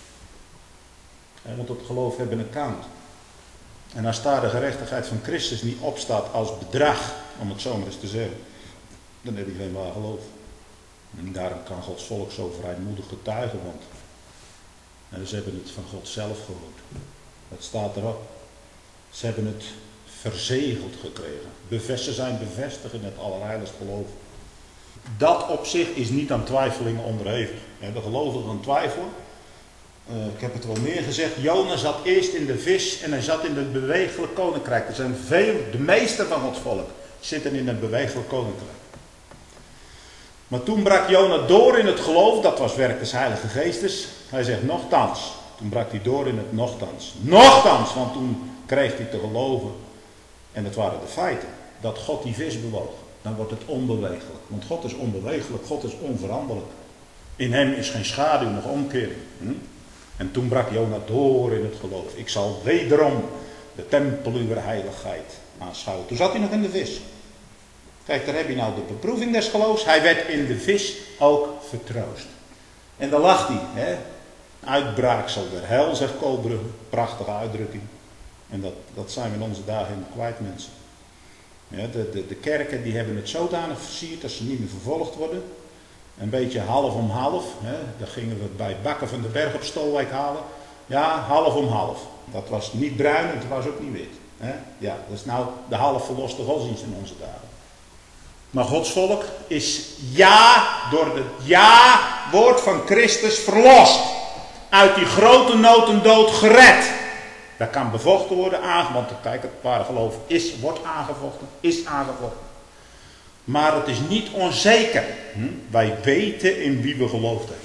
Want het geloof heeft een account. En als daar de gerechtigheid van Christus niet op staat als bedrag, om het zo maar eens te zeggen, dan heb je geen waar geloof. En daarom kan Gods volk zo vrijmoedig getuigen, want en ze hebben het van God zelf gehoord. Dat staat erop. Ze hebben het verzegeld gekregen. Bevestigd zijn bevestigd in het allerheiligste geloof. Dat op zich is niet aan twijfelingen onderhevig. De gelovigen aan twijfelen. Uh, ik heb het wel meer gezegd. Jona zat eerst in de vis en hij zat in het bewegelijk koninkrijk. Er zijn veel, de meeste van Gods volk zitten in het bewegelijk koninkrijk. Maar toen brak Jona door in het geloof, dat was werk des Heilige Geestes. Hij zegt nochtans. Toen brak hij door in het nochtans. Nochtans, want toen kreeg hij te geloven. En dat waren de feiten. Dat God die vis bewoog. Dan wordt het onbewegelijk. Want God is onbewegelijk, God is onveranderlijk. In hem is geen schaduw, nog omkering. Hm? En toen brak Jona door in het geloof. Ik zal wederom de tempel uw heiligheid aanschouwen. Toen zat hij nog in de vis. Kijk, daar heb je nou de beproeving des geloofs. Hij werd in de vis ook vertroost. En daar lag hij. Hè? Uitbraaksel der hel, zegt Koolbrugge. Prachtige uitdrukking. En dat, dat zijn we in onze dagen helemaal kwijt, mensen. Ja, de, de, de kerken die hebben het zodanig versierd dat ze niet meer vervolgd worden. Een beetje half om half. Hè? Dat gingen we bij Bakken van de Berg op Stolwijk halen. Ja, half om half. Dat was niet bruin en het was ook niet wit. Hè? Ja, dat is nou de half verloste godsdienst in onze dagen. Maar Gods volk is ja door het ja-woord van Christus verlost. Uit die grote nood en dood gered. Dat kan bevochten worden, want kijk, het ware geloof is, wordt aangevochten, is aangevochten. Maar het is niet onzeker. Hm? Wij weten in wie we geloofd hebben.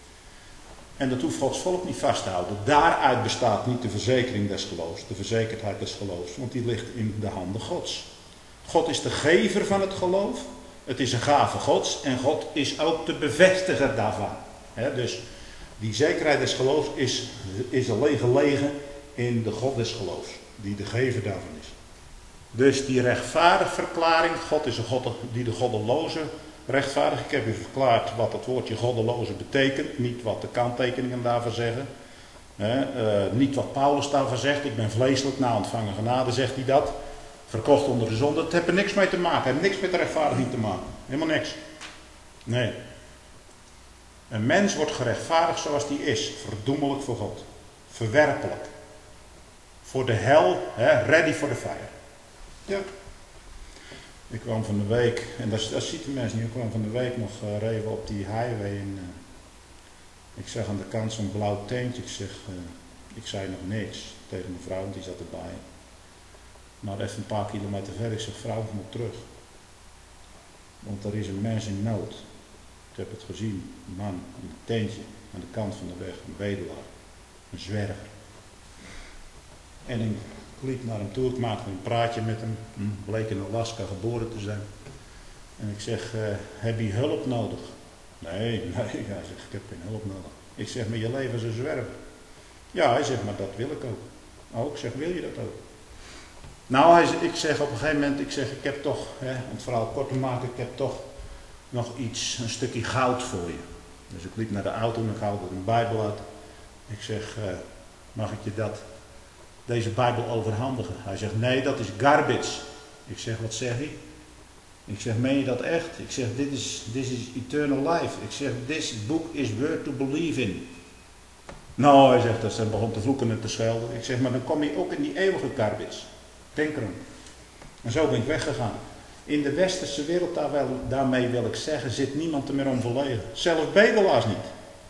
En dat hoeft Gods volk niet vast te houden. Daaruit bestaat niet de verzekering des geloofs, de verzekerdheid des geloofs, want die ligt in de handen Gods. God is de gever van het geloof. Het is een gave Gods en God is ook de bevestiger daarvan. He, dus die zekerheid des geloofs is, is alleen gelegen in de God des geloofs, die de gever daarvan is. Dus die rechtvaardigverklaring, God is een God die de goddeloze rechtvaardig. Ik heb u verklaard wat het woordje goddeloze betekent, niet wat de kanttekeningen daarvan zeggen. He, uh, niet wat Paulus daarvan zegt, ik ben vleeselijk, na ontvangen genade zegt hij dat. Verkocht onder de zonde, dat heeft er niks mee te maken. Het heeft niks met de rechtvaardiging te maken. Helemaal niks. Nee. Een mens wordt gerechtvaardigd zoals die is. Verdoemelijk voor God. Verwerpelijk. Voor de hel, hè, ready for the fire. Ja. Ik kwam van de week, en dat, dat ziet de mensen niet, ik kwam van de week nog uh, reven op die highway. En, uh, ik zag aan de kant zo'n blauw tentje. Ik zeg, uh, ik zei nog niks tegen mijn vrouw, die zat erbij. Maar even een paar kilometer verder, ik zeg, vrouw, ik moet terug. Want er is een mens in nood. Ik heb het gezien, een man in een tentje aan de kant van de weg, een bedelaar, een zwerver. En ik liep naar hem toe, ik maakte een praatje met hem, hm, bleek in Alaska geboren te zijn. En ik zeg, uh, heb je hulp nodig? Nee, nee, hij zegt, ik heb geen hulp nodig. Ik zeg, maar je leven is een zwerver. Ja, hij zegt, maar dat wil ik ook. Oh, ik zeg, wil je dat ook? Nou, hij, ik zeg op een gegeven moment, ik zeg, ik heb toch, hè, om het verhaal kort te maken, ik heb toch nog iets, een stukje goud voor je. Dus ik liep naar de auto en ik haalde een Bijbel uit. Ik zeg, uh, mag ik je dat, deze Bijbel overhandigen? Hij zegt, nee, dat is garbage. Ik zeg, wat zeg je? Ik zeg, meen je dat echt? Ik zeg, dit is, this is eternal life. Ik zeg, this book is worth to believe in. Nou, hij zegt, dat ze begon te vloeken en te schelden. Ik zeg, maar dan kom je ook in die eeuwige garbage. Denk erom. En zo ben ik weggegaan. In de westerse wereld, daar wel, daarmee wil ik zeggen, zit niemand er meer om verlegen. Zelfs bedelaars niet.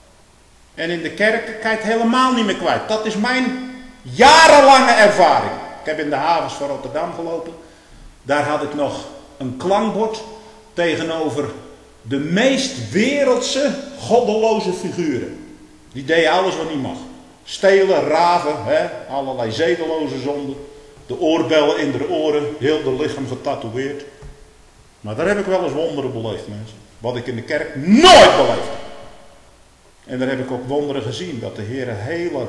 En in de kerken kan je het helemaal niet meer kwijt. Dat is mijn jarenlange ervaring. Ik heb in de havens van Rotterdam gelopen. Daar had ik nog een klankbord tegenover de meest wereldse, goddeloze figuren. Die deden alles wat niet mag. Stelen, raven, hè, allerlei zedeloze zonden. De oorbellen in de oren, heel de lichaam getatoeëerd. Maar daar heb ik wel eens wonderen beleefd, mensen. Wat ik in de kerk nooit beleefd heb. En daar heb ik ook wonderen gezien. Dat de Heer hele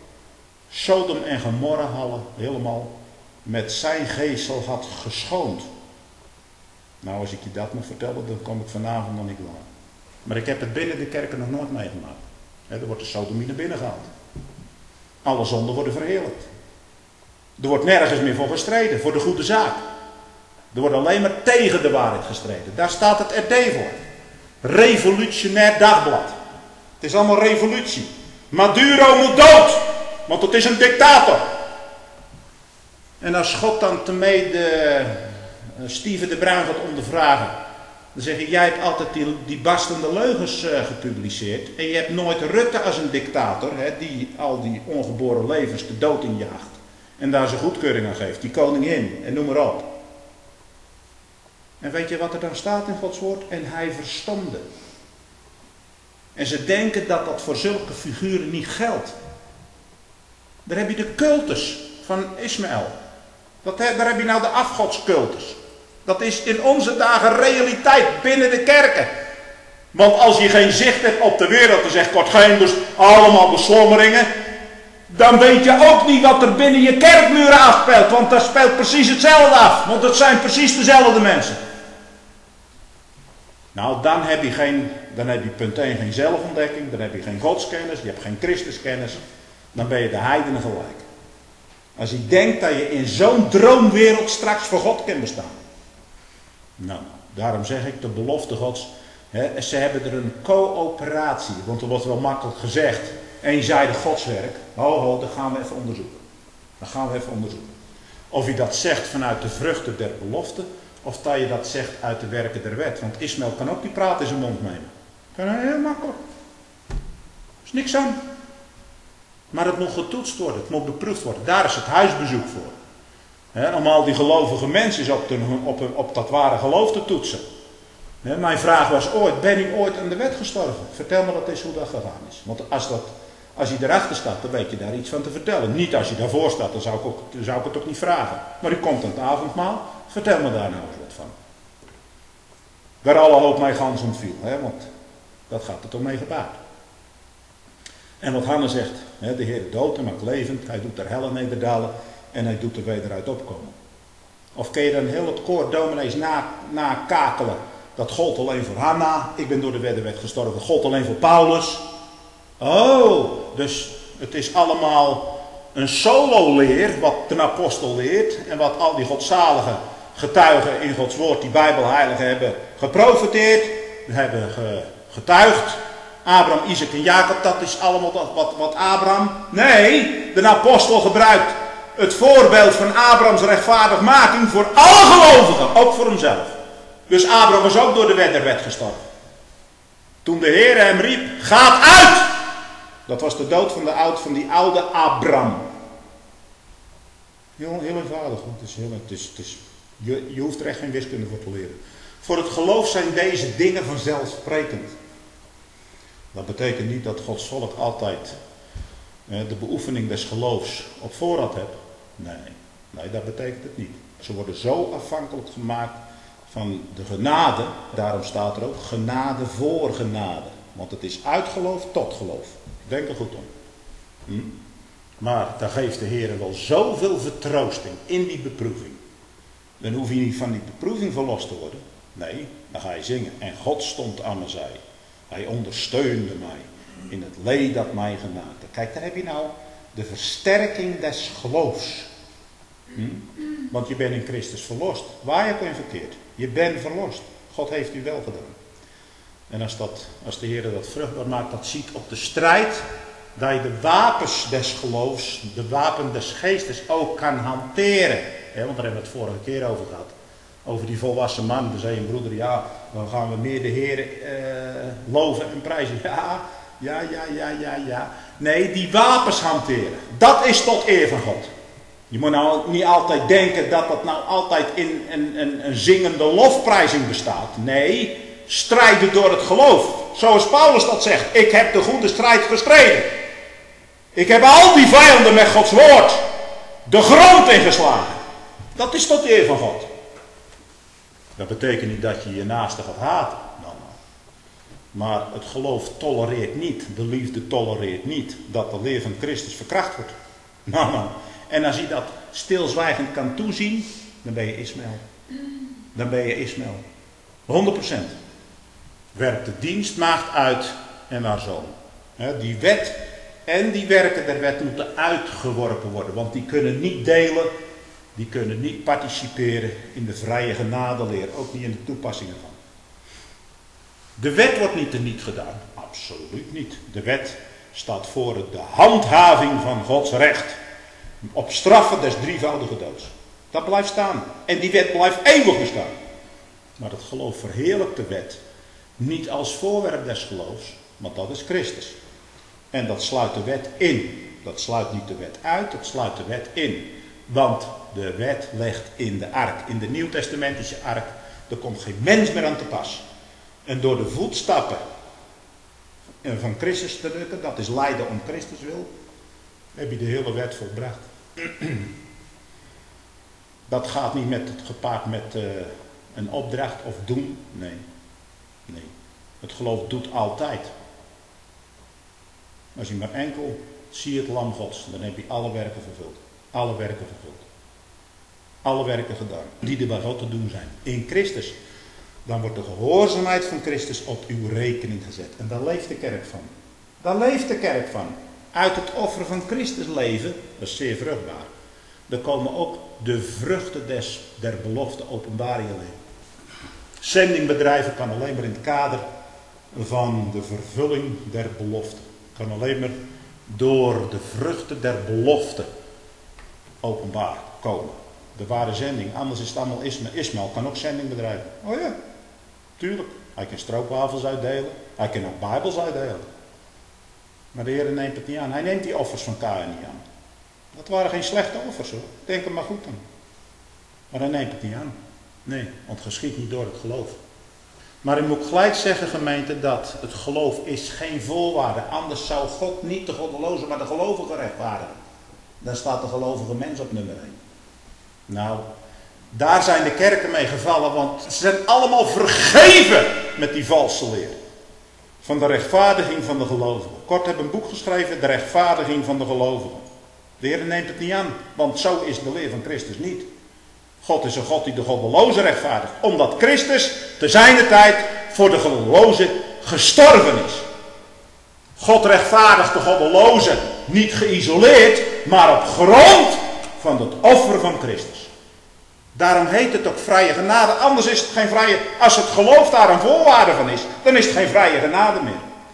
Sodom en Gomorra hallen helemaal met zijn geestel had geschoond. Nou, als ik je dat nog vertelde, dan kom ik vanavond nog niet klaar. Maar ik heb het binnen de kerken nog nooit meegemaakt. He, er wordt de sodomie naar binnen gehaald. Alle zonden worden verheerlijkt. Er wordt nergens meer voor gestreden, voor de goede zaak. Er wordt alleen maar tegen de waarheid gestreden. Daar staat het R T voor. Revolutionair Dagblad. Het is allemaal revolutie. Maduro moet dood, want het is een dictator. En als God dan ermee de uh, Steven de Bruin gaat ondervragen, dan zeg je, jij hebt altijd die, die barstende leugens uh, gepubliceerd. En je hebt nooit Rutte als een dictator, hè, die al die ongeboren levens de dood injaagt. En daar zijn goedkeuring aan geeft, die koningin en noem maar op. En weet je wat er dan staat in Gods woord? En hij verstomde. En ze denken dat dat voor zulke figuren niet geldt. Daar heb je de cultus van Ismaël. Dat, daar heb je nou de afgodscultus. Dat is in onze dagen realiteit binnen de kerken. Want als je geen zicht hebt op de wereld, dan zegt God geen dus allemaal beslommeringen. Dan weet je ook niet wat er binnen je kerkmuren afspeelt. Want daar speelt precies hetzelfde af. Want het zijn precies dezelfde mensen. Nou, dan heb je geen, dan heb je punt één geen zelfontdekking. Dan heb je geen godskennis. Je hebt geen Christuskennis. Dan ben je de heidenen gelijk. Als je denkt dat je in zo'n droomwereld straks voor God kunt bestaan. Nou, daarom zeg ik de belofte Gods. Hè, ze hebben er een coöperatie. Want er wordt wel makkelijk gezegd. Eenzijdig godswerk. Ho, ho, dat gaan we even onderzoeken. Dat gaan we even onderzoeken. Of je dat zegt vanuit de vruchten der belofte. Of dat je dat zegt uit de werken der wet. Want Ismaël kan ook die praat in zijn mond nemen. Kan hij heel makkelijk. Er is niks aan. Maar het moet getoetst worden. Het moet beproefd worden. Daar is het huisbezoek voor. He, om al die gelovige mensen op, de, op, op dat ware geloof te toetsen. He, mijn vraag was ooit, ben ik ooit aan de wet gestorven? Vertel me dat eens hoe dat gegaan is. Want als, dat, als je erachter staat, dan weet je daar iets van te vertellen. Niet als je daarvoor staat, dan zou ik, ook, dan zou ik het ook niet vragen. Maar u komt aan het avondmaal, vertel me daar nou eens wat van. Waar alle hoop mij gans ontviel. He, want dat gaat er toch mee gebaat. En wat Hanne zegt, he, de Heer dood en maakt levend, hij doet er helle nederdalen en hij doet er weder uit opkomen. Of kun je dan heel het koor dominees na, nakakelen? Dat gold alleen voor Hanna, ik ben door de wederwet gestorven, dat gold alleen voor Paulus. Oh, dus het is allemaal een solo-leer wat de apostel leert en wat al die godzalige getuigen in Gods woord, die Bijbelheiligen hebben geprofeteerd, hebben getuigd. Abraham, Isaac en Jacob, dat is allemaal wat, wat, wat Abraham... Nee, de apostel gebruikt het voorbeeld van Abrahams rechtvaardigmaking voor alle gelovigen, ook voor hemzelf. Dus Abraham was ook door de wet der wet gestorven. Toen de Heer hem riep, gaat uit! Dat was de dood van, de oud, van die oude Abraham. Heel, heel eenvoudig. Het is heel, het is, het is, je, je hoeft er echt geen wiskunde voor te leren. Voor het geloof zijn deze dingen vanzelfsprekend. Dat betekent niet dat Gods volk altijd eh, de beoefening des geloofs op voorhand hebt. Nee, nee, dat betekent het niet. Ze worden zo afhankelijk gemaakt van de genade. Daarom staat er ook genade voor genade. Want het is uit geloof tot geloof. Denk er goed om. Hm? Maar daar geeft de Heer wel zoveel vertroosting in die beproeving. Dan hoef je niet van die beproeving verlost te worden. Nee, dan ga je zingen. En God stond aan mijn zij. Hij ondersteunde mij in het leed dat mij genaakte. Kijk, daar heb je nou de versterking des geloofs. Hm? Want je bent in Christus verlost. Waar je ook in verkeerd. Je bent verlost. God heeft u wel gedaan. En als, dat, als de Heer dat vruchtbaar maakt, dat ziet op de strijd, dat je de wapens des geloofs, de wapen des geestes ook kan hanteren. He, want daar hebben we het vorige keer over gehad. Over die volwassen man. Dan zei een broeder, ja, dan gaan we meer de Heer eh, loven en prijzen. Ja, ja, ja, ja, ja, ja. Nee, die wapens hanteren. Dat is tot eer van God. Je moet nou niet altijd denken dat dat nou altijd in een, een, een zingende lofprijzing bestaat. Nee, strijden door het geloof. Zoals Paulus dat zegt. Ik heb de goede strijd gestreden. Ik heb al die vijanden met Gods woord de grond ingeslagen. Dat is tot eer van God. Dat betekent niet dat je je naaste gaat haten. Nou, nou. Maar het geloof tolereert niet, de liefde tolereert niet dat de leer van Christus verkracht wordt. Nou, nou. En als je dat stilzwijgend kan toezien, dan ben je Ismaël. Dan ben je Ismaël. honderd procent. Werpt de dienstmaagd uit en haar zoon. Die wet en die werken der wet moeten uitgeworpen worden. Want die kunnen niet delen, die kunnen niet participeren in de vrije genadeleer. Ook niet in de toepassing ervan. De wet wordt niet teniet gedaan. Absoluut niet. De wet staat voor de handhaving van Gods recht. Op straffen des drievoudige doods. Dat blijft staan. En die wet blijft eeuwig bestaan. Maar het geloof verheerlijkt de wet. Niet als voorwerp des geloofs. Want dat is Christus. En dat sluit de wet in. Dat sluit niet de wet uit. Dat sluit de wet in. Want de wet legt in de ark. In de nieuwtestamentische ark. Er komt geen mens meer aan te pas. En door de voetstappen van Christus te drukken. Dat is lijden om Christus wil. Heb je de hele wet volbracht. Dat gaat niet met het gepaard met uh, een opdracht of doen. Nee. Nee. Het geloof doet altijd. Als je maar enkel zie het lam Gods, dan heb je alle werken vervuld. Alle werken vervuld. Alle werken gedaan. Die er bij God te doen zijn. In Christus. Dan wordt de gehoorzaamheid van Christus op uw rekening gezet. En daar leeft de kerk van. Daar leeft de kerk van. Uit het offer van Christus leven, dat is zeer vruchtbaar. Er komen ook de vruchten des, der belofte openbaar in je leven. Zendingbedrijven kan alleen maar in het kader van de vervulling der belofte. Kan alleen maar door de vruchten der belofte openbaar komen. De ware zending, anders is het allemaal Ismaël. Ismaël kan ook zending bedrijven. Oh ja, tuurlijk. Hij kan stroopwafels uitdelen. Hij kan ook Bijbels uitdelen. Maar de Heer neemt het niet aan. Hij neemt die offers van Kaïn niet aan. Dat waren geen slechte offers hoor. Denk er maar goed aan. Maar hij neemt het niet aan. Nee, want het geschiet niet door het geloof. Maar ik moet gelijk zeggen gemeente dat het geloof is geen voorwaarde. Anders zou God niet de goddeloze maar de gelovige rechtvaardigen. Dan staat de gelovige mens op nummer één. Nou, daar zijn de kerken mee gevallen. Want ze zijn allemaal vergeven met die valse leer. Van de rechtvaardiging van de gelovigen. Kort heb een boek geschreven, de rechtvaardiging van de gelovigen. De Heer neemt het niet aan, want zo is de leer van Christus niet. God is een God die de goddeloze rechtvaardigt. Omdat Christus te zijner tijd voor de goddeloze gestorven is. God rechtvaardigt de goddeloze niet geïsoleerd, maar op grond van het offer van Christus. Daarom heet het ook vrije genade. Anders is het geen vrije... Als het geloof daar een voorwaarde van is, dan is het geen vrije genade meer.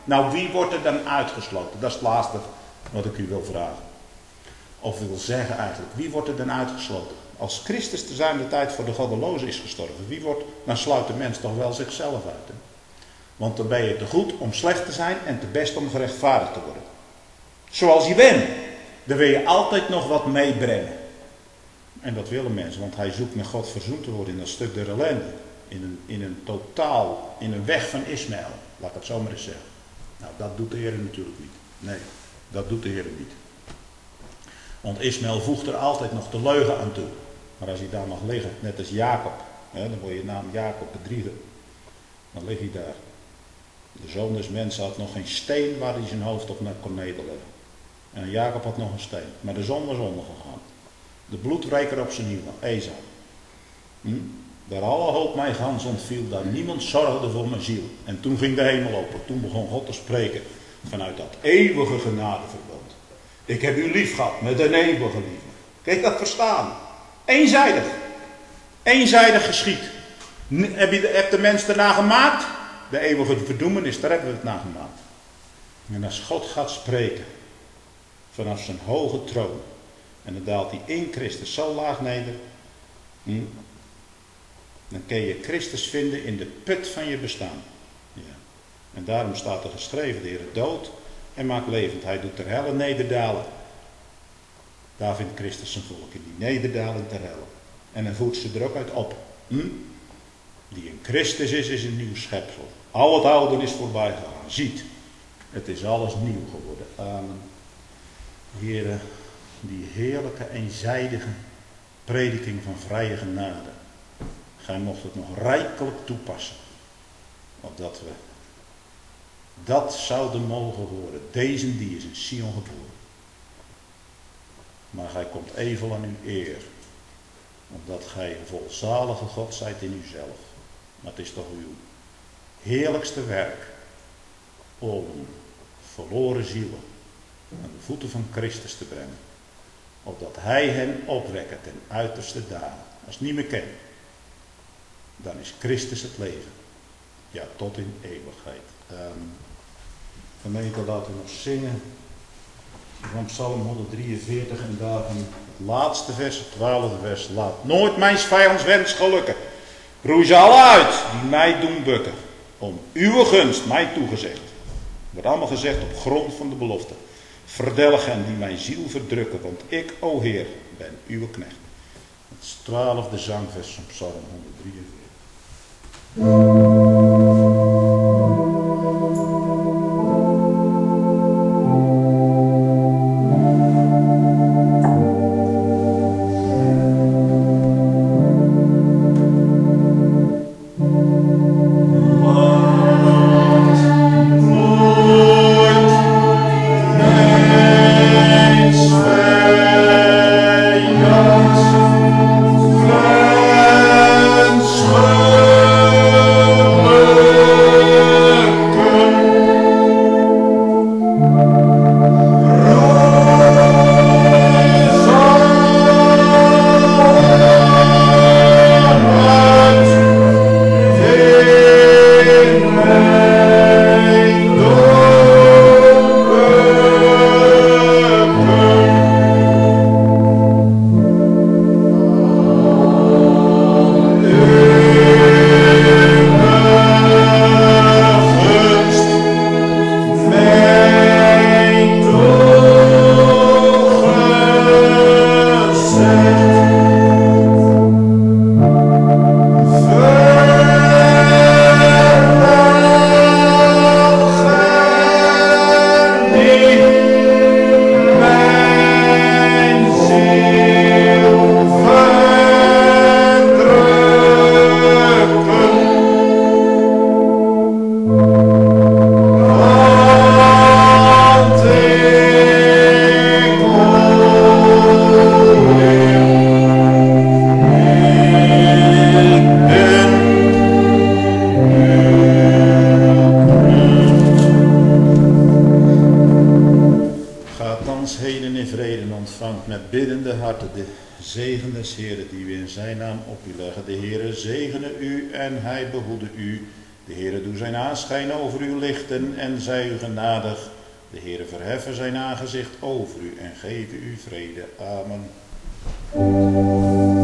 Nou, wie wordt er dan uitgesloten? Dat is het laatste wat ik u wil vragen. Of wil zeggen eigenlijk. Wie wordt er dan uitgesloten? Als Christus te zijn de tijd voor de goddelozen is gestorven. Wie wordt, dan sluit de mens toch wel zichzelf uit. Hè? Want dan ben je te goed om slecht te zijn en te best om gerechtvaardigd te worden. Zoals je bent. Dan wil je altijd nog wat meebrengen. En dat willen mensen, want hij zoekt met God verzoend te worden in dat stuk der ellende. In een, in een totaal, in een weg van Ismaël. Laat ik het zo maar eens zeggen. Nou, dat doet de Heer natuurlijk niet. Nee, dat doet de Heer niet. Want Ismaël voegt er altijd nog de leugen aan toe. Maar als hij daar mag liggen, net als Jacob, hè, dan word je naam Jacob bedriegen. Dan lig je daar. De zoon des mensen had nog geen steen waar hij zijn hoofd op naar kon nederleggen. En Jacob had nog een steen. Maar de zon was ondergegaan. De bloedwreker op zijn hielen, Esau. Hm? Daar alle hoop mij gans ontviel, daar niemand zorgde voor mijn ziel. En toen ging de hemel open. Toen begon God te spreken vanuit dat eeuwige genadeverbond. Ik heb u lief gehad met een eeuwige liefde. Kijk dat verstaan. Eenzijdig. Eenzijdig geschied. Heb je de, heb de mens erna gemaakt? De eeuwige verdoemenis, daar hebben we het na gemaakt. En als God gaat spreken vanaf zijn hoge troon. En dan daalt hij in Christus zo laag neder. Hm, dan kun je Christus vinden in de put van je bestaan. Ja. En daarom staat er geschreven, de Heer dood en maakt levend. Hij doet ter helle nederdalen. Daar vindt Christus zijn volk in die nederdaling ter helle. En hij voert ze er ook uit op. Hm? Die in Christus is, is een nieuw schepsel. Al het oude is voorbij gegaan. Ziet, het is alles nieuw geworden. Amen. Heren, die heerlijke, eenzijdige prediking van vrije genade. Gij mocht het nog rijkelijk toepassen. Opdat we dat zouden mogen horen. Deze die is in Sion geboren. Maar gij komt evenveel aan uw eer. Omdat gij een volzalige God zijt in uzelf. Maar het is toch uw heerlijkste werk. Om verloren zielen aan de voeten van Christus te brengen. Opdat hij hen opwekt ten uiterste dagen. Als het niet meer kent. Dan is Christus het leven. Ja, tot in eeuwigheid. Um, gemeente, laten we nog zingen. Van Psalm honderddrieënveertig en daarvan het laatste vers, het twaalfde vers. Laat nooit mijn vijands wens gelukken. Roei ze alle uit die mij doen bukken. Om uw gunst mij toegezegd. Wordt allemaal gezegd op grond van de belofte. Verdelg hen die mijn ziel verdrukken. Want ik, o Heer, ben uw knecht. Het is het twaalfde zangvers van Psalm honderddrieënveertig. Zegen des Heeren die we in zijn naam op u leggen. De Heere zegene u en hij behoede u. De Heere doe zijn aanschijn over u lichten en zij u genadig. De Heere verheffen zijn aangezicht over u en geven u vrede. Amen.